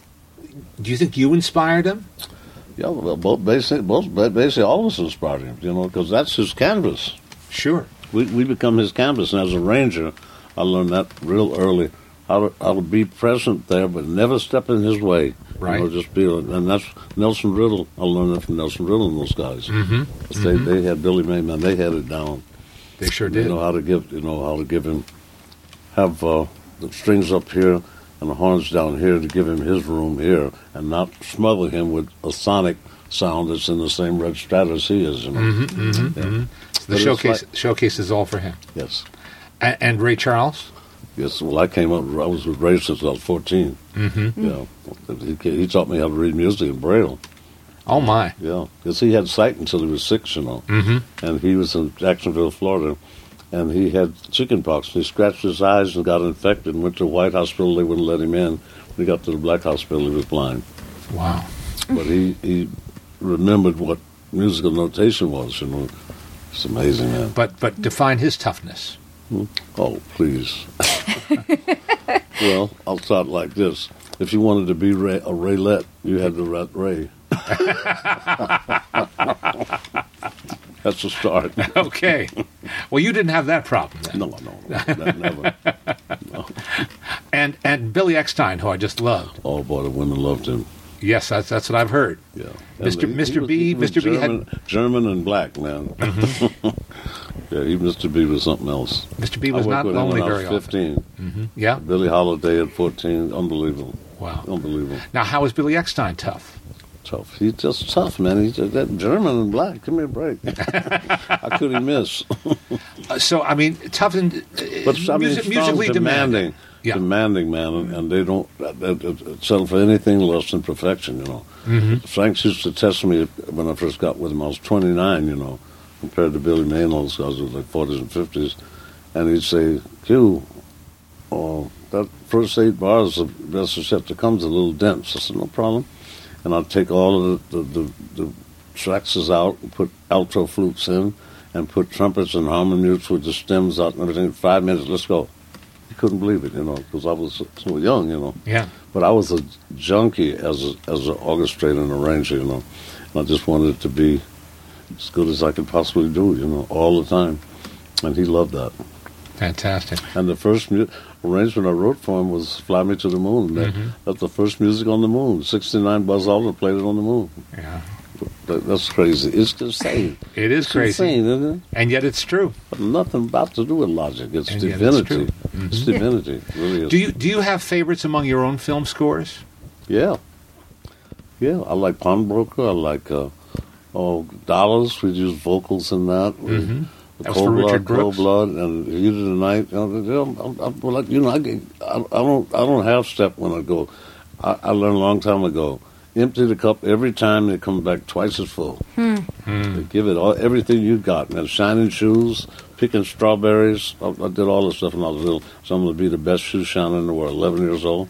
do you think you inspired him? Yeah, well, both basically, both basically all of us inspired him, you know, because that's his canvas. Sure. We we become his canvas, and as a ranger, I learned that real early. How to, how to be present there, but never step in his way. Right. You know, just be, and that's Nelson Riddle. I learned that from Nelson Riddle and those guys. Mm-hmm. They they had Billy May, man. They had it down. They sure They did. know how to give. You know how to give him, have uh, the strings up here and the horns down here to give him his room here, and not smother him with a sonic sound that's in the same red strata as he is. You know. Mm-hmm, mm-hmm, Yeah. mm-hmm. But The it's showcase like- showcase is all for him. Yes. And, and Ray Charles? Yes, well, I came up, I was with Ray since I was fourteen. Mm-hmm. Yeah. He, he taught me how to read music in Braille. Oh, my. Yeah. Because he had sight until he was six, you know. Mm-hmm. And he was in Jacksonville, Florida. And he had chicken pox. And he scratched his eyes and got infected and went to the White Hospital. They wouldn't let him in. When he got to the Black Hospital, he was blind. Wow. But he, he remembered what musical notation was, you know. It's amazing, man. But but define his toughness. Oh, please. Well, I'll start like this. If you wanted to be Ray, a Raylette, you had to write Ray. That's a start. Okay. Well, you didn't have that problem then. No, no, that never. No. And and Billy Eckstine, who I just loved. Oh, boy, the women loved him. Yes, that's that's what I've heard. Yeah. Mister And Mister was- B, was Mister B had- German, German and black, man. Mm-hmm. Yeah, he, Mister B was something else. Mister B I was worked not with him lonely when I very was fifteen. often. Yeah. Billie Holiday at fourteen. Unbelievable. Wow. Unbelievable. Now, how is Billy Eckstine tough? Tough. He's just tough, man. He's just, that German and black. Give me a break. How could he miss? Uh, so, I mean, tough and uh, But I mean, music, strong, musically demanding. demanding, Yeah. demanding, man, and, and they don't uh, uh, uh, settle for anything less than perfection. You know, Mm-hmm. Frank used to test me when I first got with him. I was twenty-nine, you know, compared to Billy May and all those guys who were like forties and fifties, and he'd say, "Q, oh, that first eight bars of best receptor comes a little dense." I said, "No problem," and I'd take all of the the, the, the saxes out and put alto flutes in, and put trumpets and harmonies with the stems out and everything. Five minutes, let's go. He couldn't believe it, you know, because I was so young, you know. Yeah. But I was a junkie as a, as an orchestrator and arranger, you know. And I just wanted it to be as good as I could possibly do, you know, all the time. And he loved that. Fantastic. And the first mu- arrangement I wrote for him was Fly Me to the Moon. That, Mm-hmm. That's the first music on the moon. sixty-nine Buzz Aldrin played it on the moon. Yeah. That, that's crazy. It's insane. It is It's crazy. insane, isn't it? And yet it's true. But nothing about to do with logic. It's And yet it's divinity. true. It's, divinity. It really is. Do you do you have favorites among your own film scores? Yeah. Yeah, I like Pawnbroker. I like uh, oh, Dollars. We use vocals in that. We, Mm-hmm. the That was for Cold Richard Blood, Cold Brooks. Blood, and Heat of the Night. You know, I'm, I'm, I'm, like, you know I, get- I, I don't I don't half step when I go. I, I learned a long time ago. Empty the cup every time, they come back twice as full. Hmm. They give it all, everything you got. Man, shining shoes, picking strawberries. I, I did all this stuff when I was little. So I'm going to be the best shoe shiner in the world. eleven years old.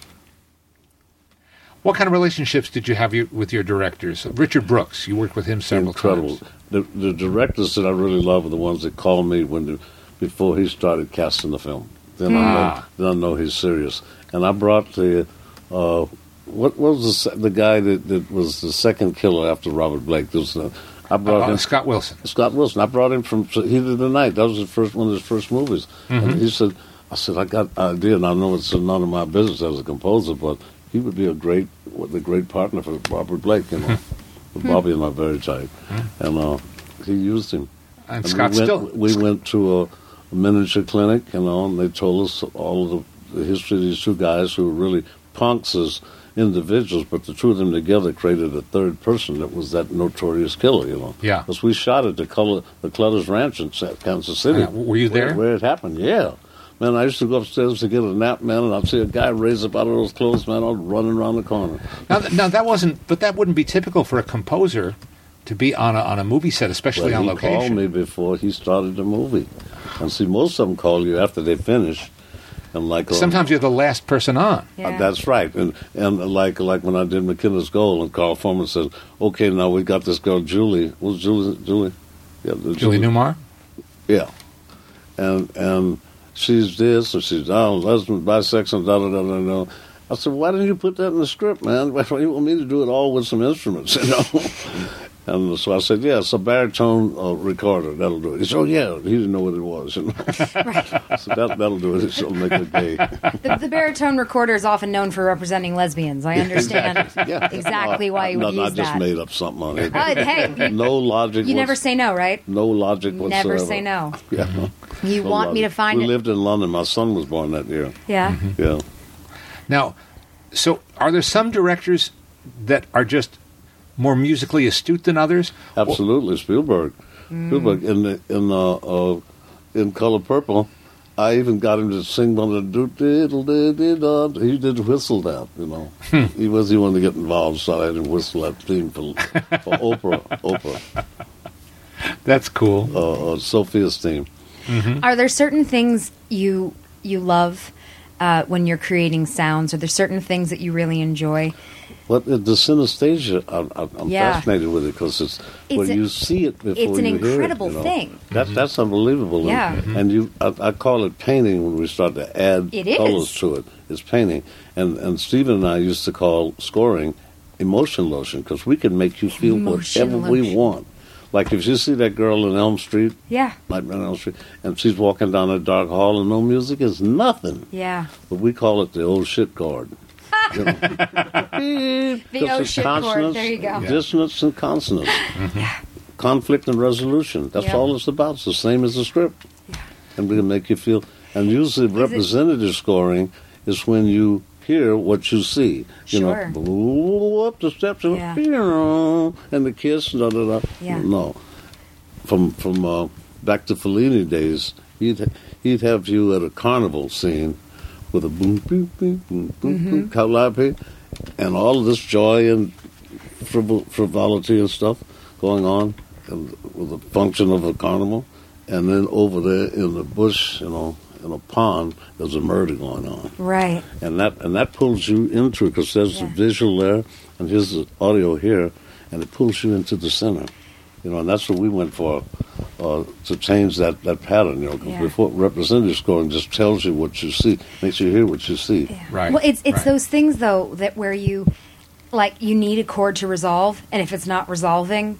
What kind of relationships did you have you, with your directors? Richard Brooks, you worked with him several Incredible. times. The, the directors that I really love are the ones that called me when the, before he started casting the film. Then I know, Ah. then I know he's serious. And I brought the uh, what, what was the, se- the guy that, that was the second killer after Robert Blake? There was, uh, I brought Uh, him Scott Wilson. Scott Wilson. I brought him from Heat of the Night. That was the first one of his first movies. Mm-hmm. And he said, I said, I got an idea, and I know it's none of my business as a composer, but he would be a great, what, a great partner for Robert Blake, you know. But Bobby and I are very tight. And uh, he used him. And, And Scott we went, still. We went to a, a miniature clinic, you know, and they told us all of the, the history of these two guys who were really punks as individuals, but the two of them together created a third person that was that notorious killer, you know. Yeah. Because we shot at the, color, the Clutters Ranch in Sa- Kansas City. Uh, were you where- there? Where it happened, yeah. Man, I used to go upstairs to get a nap, man, and I'd see a guy raise up out of those clothes, man, I'd running around the corner. Now, th- now that wasn't, but that wouldn't be typical for a composer to be on a on a movie set, especially Well, on he location. called me before he started the movie. And see, most of them call you after they finish. And like um, Sometimes you're the last person on. Yeah. Uh, that's right, and and like like when I did McKinley's Goal, and Carl Foreman said, "Okay, now we got this girl Julie. What's Julie? Julie? Yeah, the- Julie Newmar? Yeah, and and she's this, and she's down, lesbian, bisexual, da da da da da." I said, "Why didn't you put that in the script, man? Why do you want me to do it all with some instruments, you know?" And so I said, "Yeah, it's a baritone uh, recorder. That'll do it." He said, "Oh yeah." He didn't know what it was. You know? So that that'll do it. It'll make it gay. The, the baritone recorder is often known for representing lesbians. I understand Yeah. exactly why you no, would no, use I just that. made up something on it. Uh, hey, you, No logic. you never whats- say no, right? No logic whatsoever. Never say no. Yeah. You No want me to logic. find we it? lived in London. My son was born that year. Yeah. Yeah. Now, so are there some directors that are just more musically astute than others? Absolutely, Spielberg. Spielberg in the, in uh, uh, in Color Purple. I even got him to sing one of the do diddle diddle diddle. He did whistle that, you know. He was he wanted to get involved, so I had him whistle that theme for, for Oprah, Oprah, That's cool. uh, uh, Sophia's theme. Are there certain things you you love uh, when you're creating sounds? Are there certain things that you really enjoy? But the synesthesia, I'm, I'm I'm Yeah. fascinated with it because it's, It's when a- you see it before it's an you hear it, incredible you know. thing. That, That's unbelievable. And- Yeah. And, you, I, I call it painting when we start to add It is. colors to it. It's painting. And and Stephen and I used to call scoring emotion lotion because we can make you feel Emotion whatever we lotion. want. Like if you see that girl in Elm Street, Yeah. Nightmare on Elm Street, and she's walking down a dark hall and no music is nothing. Yeah. But we call it the old shit chord. You know. The Because oh it's shit chord. consonants, There you go. Dissonance and consonants. Conflict and resolution. That's Yeah. all it's about. It's the same as the script. And we can make you feel. And usually representative scoring is when you hear what you see. You Sure. know, "Ooh, up the steps and, Yeah. and the kiss, da da da. Yeah. No. From from uh, back to Fellini days, he'd he'd have you at a carnival scene with a boom boom boom boom boom Mm-hmm. boom calliope, and all of this joy and frivol- frivolity and stuff going on, and with the function of a carnival, and then over there in the bush, you know, in a pond, there's a murder going on, Right. and that and that pulls you into it because there's Yeah. a visual there, and here's the audio here, and it pulls you into the center, you know, and that's what we went for. Uh, to change that, that pattern, you know, 'cause Yeah. before representative scoring just tells you what you see, makes you hear what you see. Yeah. Right, Well, it's it's right. those things though that where you like you need a chord to resolve, and if it's not resolving,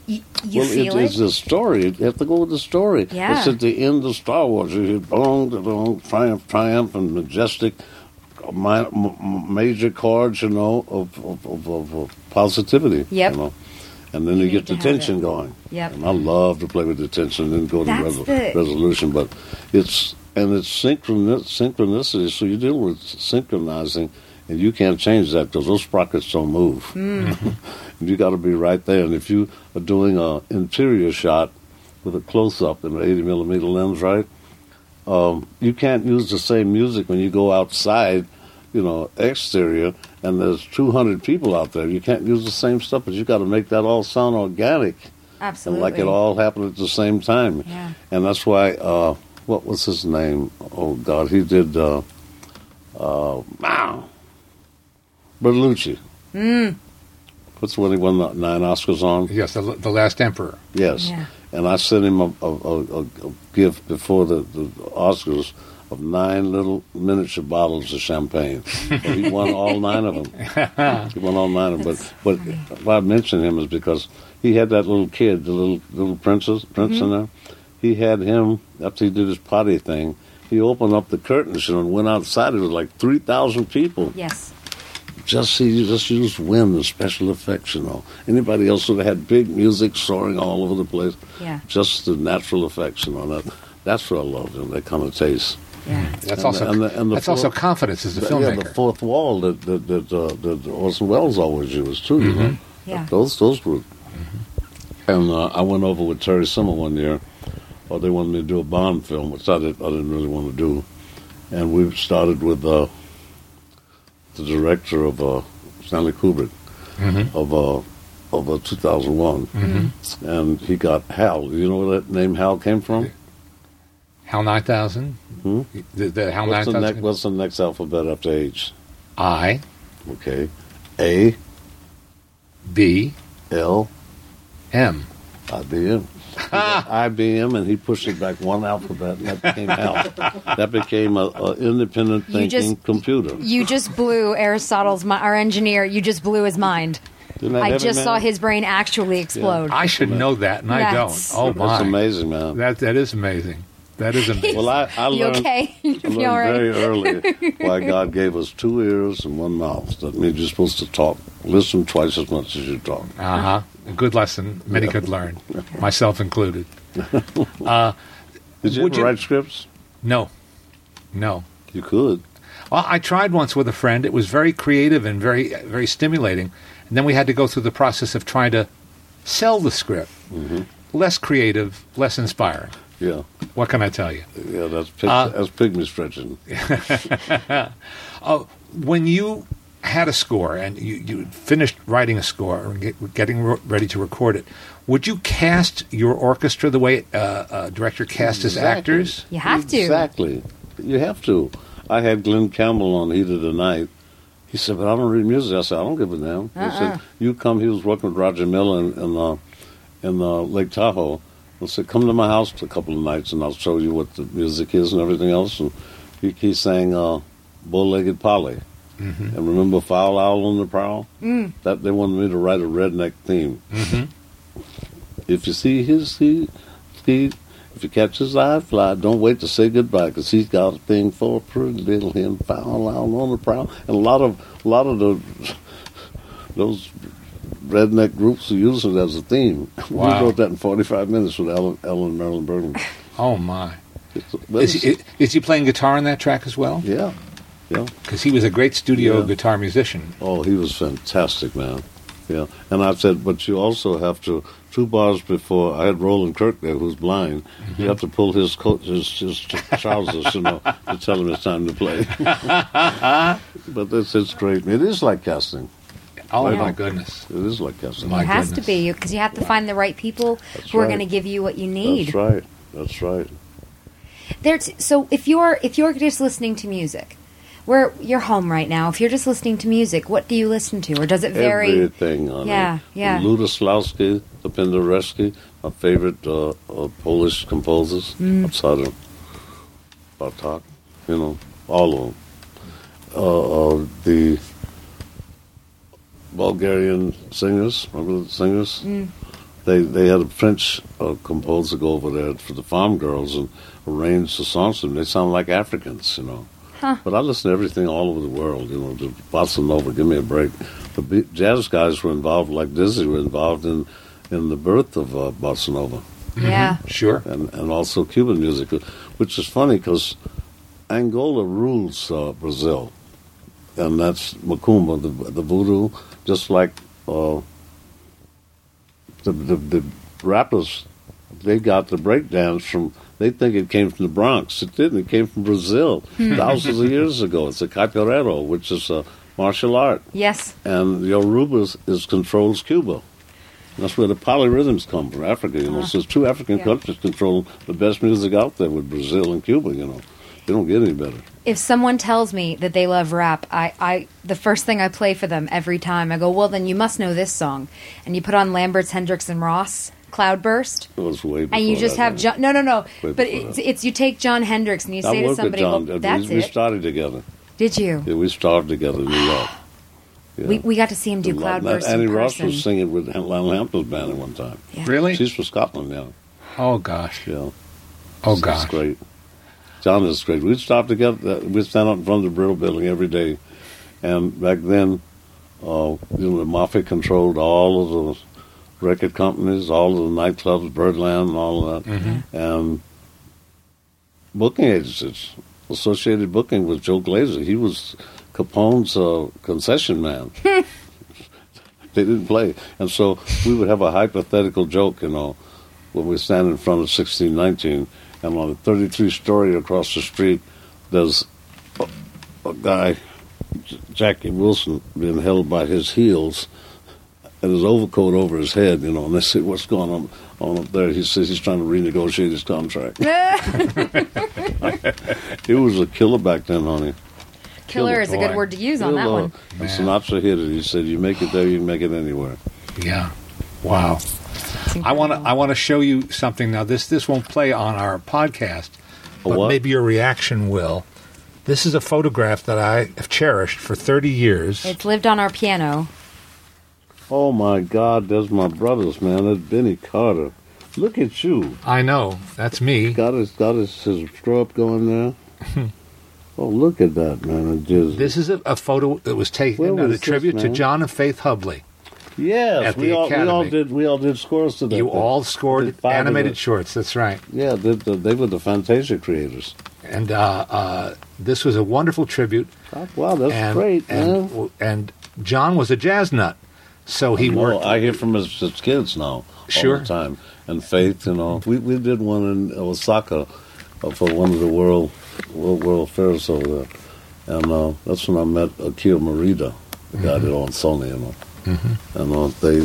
You, you well, feel it, it? it's the story. You have to go with the story. Yeah. It's at the end of Star Wars. You hear boom, boom, triumph, triumph, and majestic, my, m- major chords, you know, of of, of, of, of positivity. Yep. You know? And then you, You get need to the have tension it. going. Yep. And I love to play with the tension and then go to That's resol- the- resolution. But it's and it's synchroni- synchronicity. So you deal with synchronizing, and you can't change that because those sprockets don't move. Mm. You got to be right there. And if you are doing an interior shot with a close up in an eighty millimeter lens, right? Um, you can't use the same music when you go outside, you know, exterior, and there's two hundred people out there. You can't use the same stuff, but you got to make that all sound organic. Absolutely. And like it all happened at the same time. Yeah. And that's why, uh, what was his name? Oh, God, he did, uh, uh, wow, Bertolucci. Mm. What's the one he won the nine Oscars on? Yes, the, the Last Emperor. Yes. Yeah. And I sent him a, a, a, a gift before the, the Oscars of nine little miniature bottles of champagne. So he won all nine of them. He won all nine of them. But, but why I mention him is because he had that little kid, the little little princess, prince Mm-hmm. in there. He had him, after he did his potty thing, he opened up the curtains and went outside. It was like three thousand people. Yes. Just see, just use wind and special effects, you know. Anybody else would have had big music soaring all over the place. Yeah. Just the natural effects, you know. That, that's what I love, you know, that kind of taste. Yeah. That's And also the- and the- and the that's fourth- also confidence as a Yeah, filmmaker. the fourth wall that that, that, uh, that Orson Welles always used too. You know, Yeah. those those were. And uh, I went over with Terry Simmer one year, or they wanted me to do a Bond film, which I, did, I didn't really want to do, and we started with uh, the director of uh, Stanley Kubrick Mhm. of uh, of uh, two thousand one, and he got Hal. You know where that name Hal came from? HAL nine thousand. Hmm? The, the HAL What's the, nine next, thousand. what's the next alphabet after H? I Okay, A B L. M. I B M. He got I B M, and he pushed it back one alphabet, and that became Hal. That became a, a independent You thinking just- computer. You just blew Aristotle's, mi- our engineer, you just blew his mind. Isn't that I heavy, just man? saw his brain actually explode. I should know that, and I That's- don't. Oh my! That's amazing, man. That that is amazing. That is amazing. Well, I, I You learned, okay? I You learned all right? very early why God gave us two ears and one mouth. That means you're supposed to talk, listen twice as much as you talk. Uh huh. A good lesson. Many Yeah. could learn, myself included. Uh, Did you Would ever you- write scripts? no, no. You could. Well, I tried once with a friend. It was very creative and very very stimulating. And then we had to go through the process of trying to sell the script. Mm-hmm. Less creative, less inspiring. Yeah, What can I tell you? yeah. That's pig, Uh, that's pygmy stretching. Uh, when you had a score and you, you finished writing a score and get, getting re- ready to record it, would you cast your orchestra the way uh, a director casts his Exactly. actors? You have to. Exactly. You have to. I had Glenn Campbell on Heat of the Night. He said, but I don't read music. I said, I don't give a damn. He Uh-uh. said, you come. He was working with Roger Miller in, in, uh, in uh, Lake Tahoe. I said, come to my house a couple of nights and I'll show you what the music is and everything else. And he, he sang uh, Bow-Legged Polly. Mm-hmm. And remember Foul Owl on the Prowl? Mm. That They wanted me to write a redneck theme. Mm-hmm. If you see his he, he, if you catch his eye fly, don't wait to say goodbye because he's got a thing for a pretty little hen foul out on the prowl. And a lot of a lot of the those redneck groups are using it as a theme. Wow. We wrote that in forty-five minutes with Ellen, Ellen and Marilyn Bergman. Oh my! It's, but Is it's- he, is he playing guitar on that track as well? yeah, yeah. Because he was a great studio Yeah. guitar musician. Oh, he was fantastic, man. Yeah, and I said, but you also have to two bars before. I had Roland Kirk there, who's blind. Mm-hmm. You have to pull his coat, his, his trousers, you know, to tell him it's time to play. But it's it's great. It is like casting. Oh Right my on. goodness! It is like casting. My It has to goodness. be because you have to find the right people That's who are right. going to give you what you need. That's right. That's right. There's so if you're if you're just listening to music, where you're home right now, if you're just listening to music, what do you listen to, or does it vary? Everything, honey. Yeah, yeah. From Lutoslawski, the Penderecki, my favorite uh, uh, Polish composers Mm. outside of Bartok, you know, all of them. Uh, uh, the Bulgarian singers, remember the singers? Mm. they they had a French uh, composer go over there for the Farm Girls and arrange the songs for them. They sound like Africans, you know. Huh. But I listen to everything all over the world, you know, the bossa nova, give me a break. The b- jazz guys were involved, like Dizzy, were involved in, in the birth of uh, bossa nova. Yeah. Sure. And, and also Cuban music, which is funny because Angola rules uh, Brazil. And that's Macumba, the, the voodoo, just like uh, the, the, the rappers, they got the breakdance from... They think it came from the Bronx. It didn't. It came from Brazil thousands of years ago. It's a capoeira, which is a martial art. Yes. And the Yoruba is, is controls Cuba. That's where the polyrhythms come from, Africa. You know, Uh, so two African yeah. countries control the best music out there with Brazil and Cuba. You know, they don't get any better. If someone tells me that they love rap, I, I the first thing I play for them every time, I go, well, then you must know this song. And you put on Lambert's, Hendrix, and Ross, Cloudburst. It was way before And you just that, have man. John. No, no, no. Way But before it's, that. it's you take John Hendrix and you I say to worked with somebody, John. well, We- that's we it. started together. Did you? Yeah, we started together in New York. Yeah. We we got to see him do A lot- Cloudburst Annie in Ross person. was singing with Lionel Hampton's band at one time. Yeah. Really? She's from Scotland now. Oh, gosh. Yeah. Oh, It's gosh. great. John is great. We'd stop together. uh, We'd stand out in front of the Brill Building every day. And back then, uh, you know, the Mafia controlled all of those record companies, all of the nightclubs, Birdland and all of that. Mm-hmm. And booking agencies. Associated Booking with Joe Glazer. He was Capone's uh, concession man. They didn't play. And so we would have a hypothetical joke, you know, when we stand in front of sixteen nineteen, and on the thirty-three story across the street, there's a, a guy, J- Jackie Wilson, being held by his heels and his overcoat over his head, you know, and they say, what's going on, on up there? He says he's trying to renegotiate his contract. He was a killer back then, honey. Killer is a good boy. word to use on that Killer. one. And Man. Sinatra hit it. He said, you make it there, you can make it anywhere. Yeah. Wow. It's I want to incredible. I want to show you something now. This this won't play on our podcast, A but what? maybe your reaction will. This is a photograph that I have cherished for thirty years. It's lived on our piano. Oh, my God, there's my brothers, man. That's Benny Carter. Look at you. I know that's me. Got his, got his, his strobe going there. Oh, look at that, man. It just, This is a, a photo that was taken Where as was a this, tribute to man? John and Faith Hubley. yes, at the we all, we all Academy. did. We all did scores to that. You thing. all scored Did five of animated it. shorts. That's right. Yeah, they, they, they were the Fantasia creators. And uh, uh, this was a wonderful tribute. Oh, wow, that's and, great, man. and, and John was a jazz nut, so he Well, worked. I hear from his, his kids now Sure. all the time. And Faith, you know. We we did one in Osaka uh, for one of the world world, world fairs over there. And uh, that's when I met Akio Morita, the guy Mm-hmm. that owned Sony, you know. And uh, they,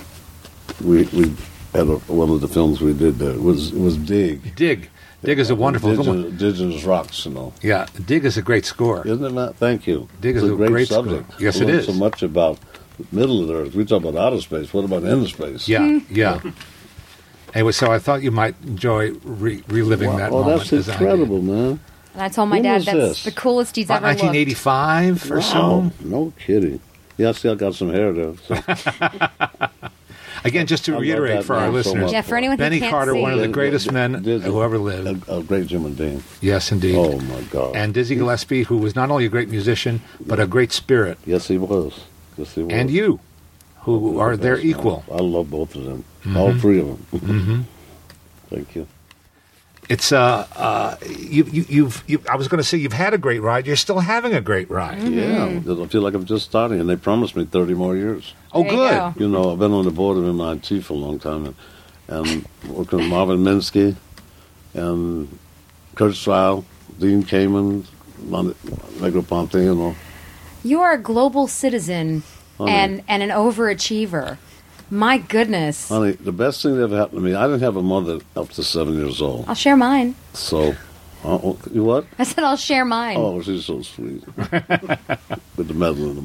we we had a, one of the films we did there. It was, it was Dig. Dig. Dig is a wonderful. Indigenous, Indigenous Rocks, you know. Yeah, Dig is a great score. Isn't it, Matt? Thank you. Dig it's is a a great, great subject. score. Yes, I it learned is. so much about the middle of the earth. We talk about outer space. What about inner space? Yeah, yeah. Anyway, so I thought you might enjoy re- reliving Wow. that Oh, moment. that's as I did. incredible, man. And I told my When dad was that's this? the coolest he's About ever looked. nineteen eighty-five or Wow. so. No kidding. Yeah, I still got some hair there. So. Again, just to I love reiterate that for our man so listeners, much. Yeah, for anyone who Benny can't Carter, see. one of the Did- greatest did- men did- who ever lived. A, a great human being. Yes, indeed. Oh, my God. And Dizzy Gillespie, who was not only a great musician, but a great spirit. Yes, he was. Yes, he was. And you, who are their Yes, man. equal. I love both of them. All three of them. Mm-hmm. Thank you. It's uh, uh, you, you, you've, you, I was going to say you've had a great ride. You're still having a great ride. Yeah, because I feel like I'm just starting, and they promised me thirty more years. Oh, There you good. go. You know, I've been on the board of M I T for a long time, and, and working with Marvin Minsky, and Kurt Strahl, Dean Kamen, Mon- Negroponte, you know. You are a global citizen Honey. and, and an overachiever. My goodness. Honey, the best thing that ever happened to me, I didn't have a mother up to seven years old. I'll share mine. So, uh, you what? I said I'll share mine. Oh, she's so sweet. With the medal in the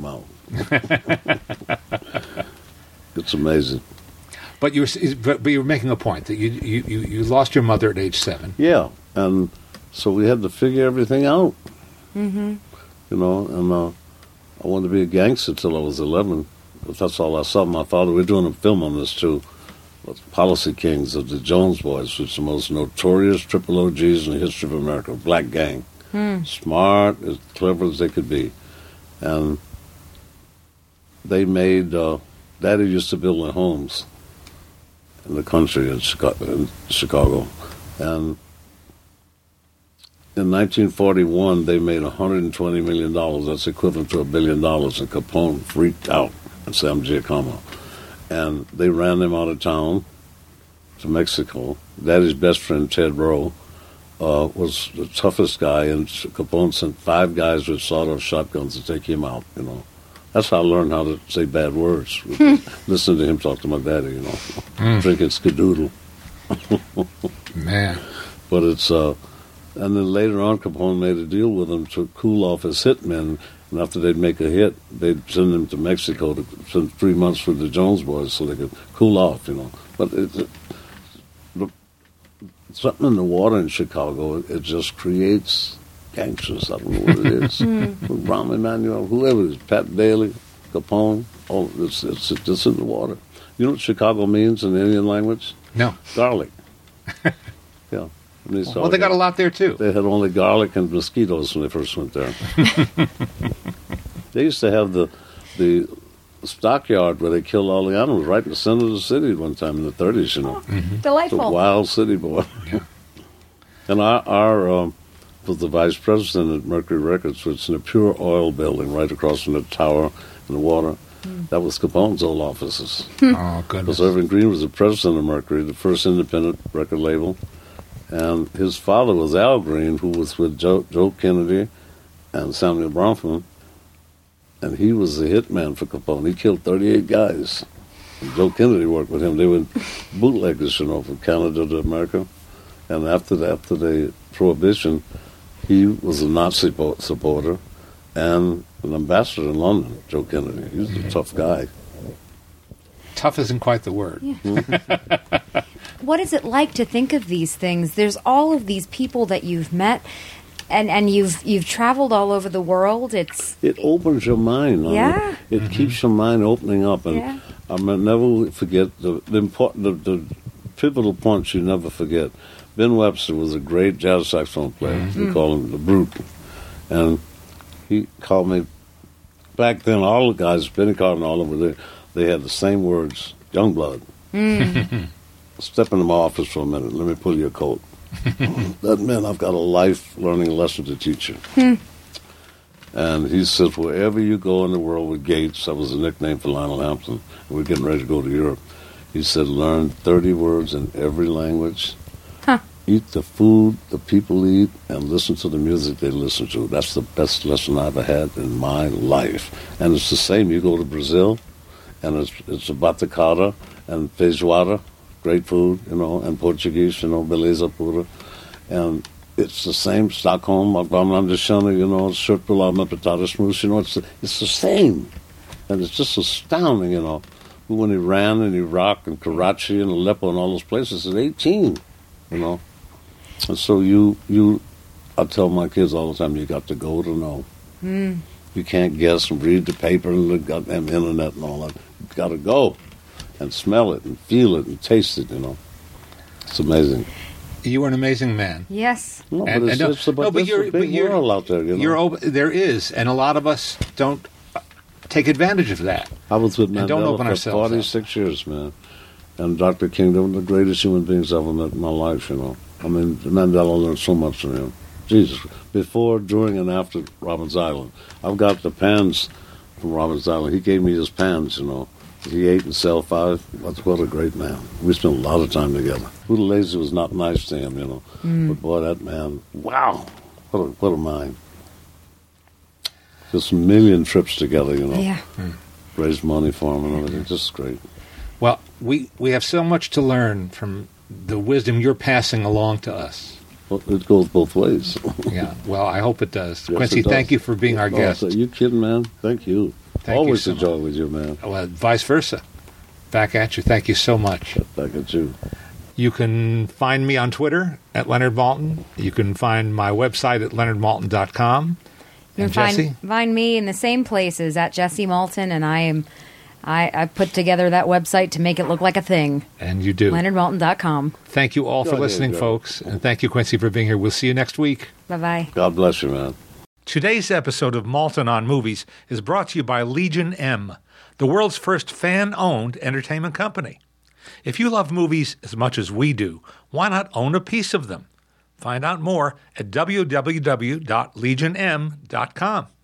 mouth. It's amazing. But you were, but, but you were making a point that you, you, you, you lost your mother at age seven. Yeah, and so we had to figure everything out. Mm-hmm. You know, and uh, I wanted to be a gangster till I was eleven. But that's all I saw. My father, we were doing a film on this too, policy kings of the Jones Boys, which is the most notorious triple O Gs in the history of America, black gang. Hmm. Smart, as clever as they could be. And they made, uh, Daddy used to build their homes in the country in Chicago, in Chicago. And in nineteen forty-one, they made one hundred twenty million dollars. That's equivalent to a billion dollars. And Capone freaked out at Sam Giacomo. And they ran them out of town to Mexico. Daddy's best friend, Ted Rowe, uh, was the toughest guy. And Capone sent five guys with sawed-off shotguns to take him out, you know. That's how I learned how to say bad words. Listen to him talk to my daddy, you know, mm. drinking skadoodle. Man. But it's, uh, and then later on, Capone made a deal with them to cool off his hitmen. And after they'd make a hit, they'd send them to Mexico to spend three months with the Jones Boys so they could cool off, you know. But it, it, the, something in the water in Chicago, it, it just creates gangsters. I don't know what it is. Rahm Emanuel, whoever it is, Pat Bailey, Capone, all it's, it's just in the water. You know what Chicago means in the Indian language? No. Garlic. Yeah. They well, they got a lot there, too. They had only garlic and mosquitoes when they first went there. They used to have the the stockyard where they killed all the animals right in the center of the city at one time in the thirties, you know. Oh, mm-hmm. Delightful. It's a wild city, boy. Yeah. And our, our um, was the vice president at Mercury Records, which is in a pure oil building right across from the tower and the water. Mm. That was Capone's old offices. Oh, goodness. Because Irving Green was the president of Mercury, the first independent record label. And his father was Al Green, who was with Joe, Joe Kennedy and Samuel Bronfman. And he was the hitman for Capone. He killed thirty-eight guys. And Joe Kennedy worked with him. They were bootleggers, you know, from Canada to America. And after the, after the Prohibition, he was a Nazi supporter and an ambassador in London, Joe Kennedy. He was a tough guy. Tough isn't quite the word. Yeah. What is it like to think of these things? There's all of these people that you've met, and, and you've you've traveled all over the world. It's it opens your mind. Yeah, I mean, it mm-hmm. keeps your mind opening up, and yeah. I mean, never forget the the, important, the the pivotal points you never forget. Ben Webster was a great jazz saxophone player. Mm-hmm. We call him the Brute, and he called me. Back then, all the guys, Benny Carter and all over there, they had the same words, Youngblood. Mm. Step into my office for a minute. Let me pull your coat. That meant I've got a life learning lesson to teach you. Hmm. And he says, wherever you go in the world with Gates, that was a nickname for Lionel Hampton, and we're getting ready to go to Europe. He said, learn thirty words in every language. Huh. Eat the food the people eat, and listen to the music they listen to. That's the best lesson I ever had in my life. And it's the same. You go to Brazil, and it's, it's a batucada and feijoada. Great food, you know, and Portuguese, you know, beleza pura. And it's the same. Stockholm, Abramlandishana, you know, Circulama, Patatasmus, you know, it's the, it's the same. And it's just astounding, you know. When he ran in Iraq and Karachi and Aleppo and all those places at eighteen, you know. And so you, you, I tell my kids all the time, you got to go to know. Mm. You can't guess and read the paper and the goddamn internet and all that. You got to go. And smell it and feel it and taste it, you know. It's amazing. You are an amazing man. Yes. No, but and, it's, and it's, no, no, but you're, a big but you're, world out there, you know. You're open, there is, and a lot of us don't take advantage of that. I was with Mandela for forty-six up. years, man. And Doctor King, they were the greatest human beings I've ever met in my life, you know. I mean, Mandela learned so much from him. Jesus. Before, during, and after Robbins Island. I've got the pans from Robbins Island. He gave me his pans, you know. He ate in cell five. What a great man. We spent a lot of time together. Buthelezi was not nice to him, you know. Mm. But boy, that man, wow. What a, what a mind. Just a million trips together, you know. Yeah. Mm. Raised money for him and everything. Just great. Well, we, we have so much to learn from the wisdom you're passing along to us. Well, it goes both ways. Yeah. Well, I hope it does. Yes, Quincy, it does. Thank you for being our oh, guest. Are you kidding, man? Thank you. Thank Always you a so joy with you, man. Well, vice versa. Back at you. Thank you so much. Back at you. You can find me on Twitter at Leonard Maltin. You can find my website at leonard maltin dot com. You can and Jesse? Find, find me in the same places at Jesse Maltin, and I am I, I put together that website to make it look like a thing. And you do. Leonard Maltin dot com. Thank you all Go for ahead, listening, Joe. folks. And thank you, Quincy, for being here. We'll see you next week. Bye-bye. God bless you, man. Today's episode of Maltin on Movies is brought to you by Legion M, the world's first fan-owned entertainment company. If you love movies as much as we do, why not own a piece of them? Find out more at w w w dot legion m dot com.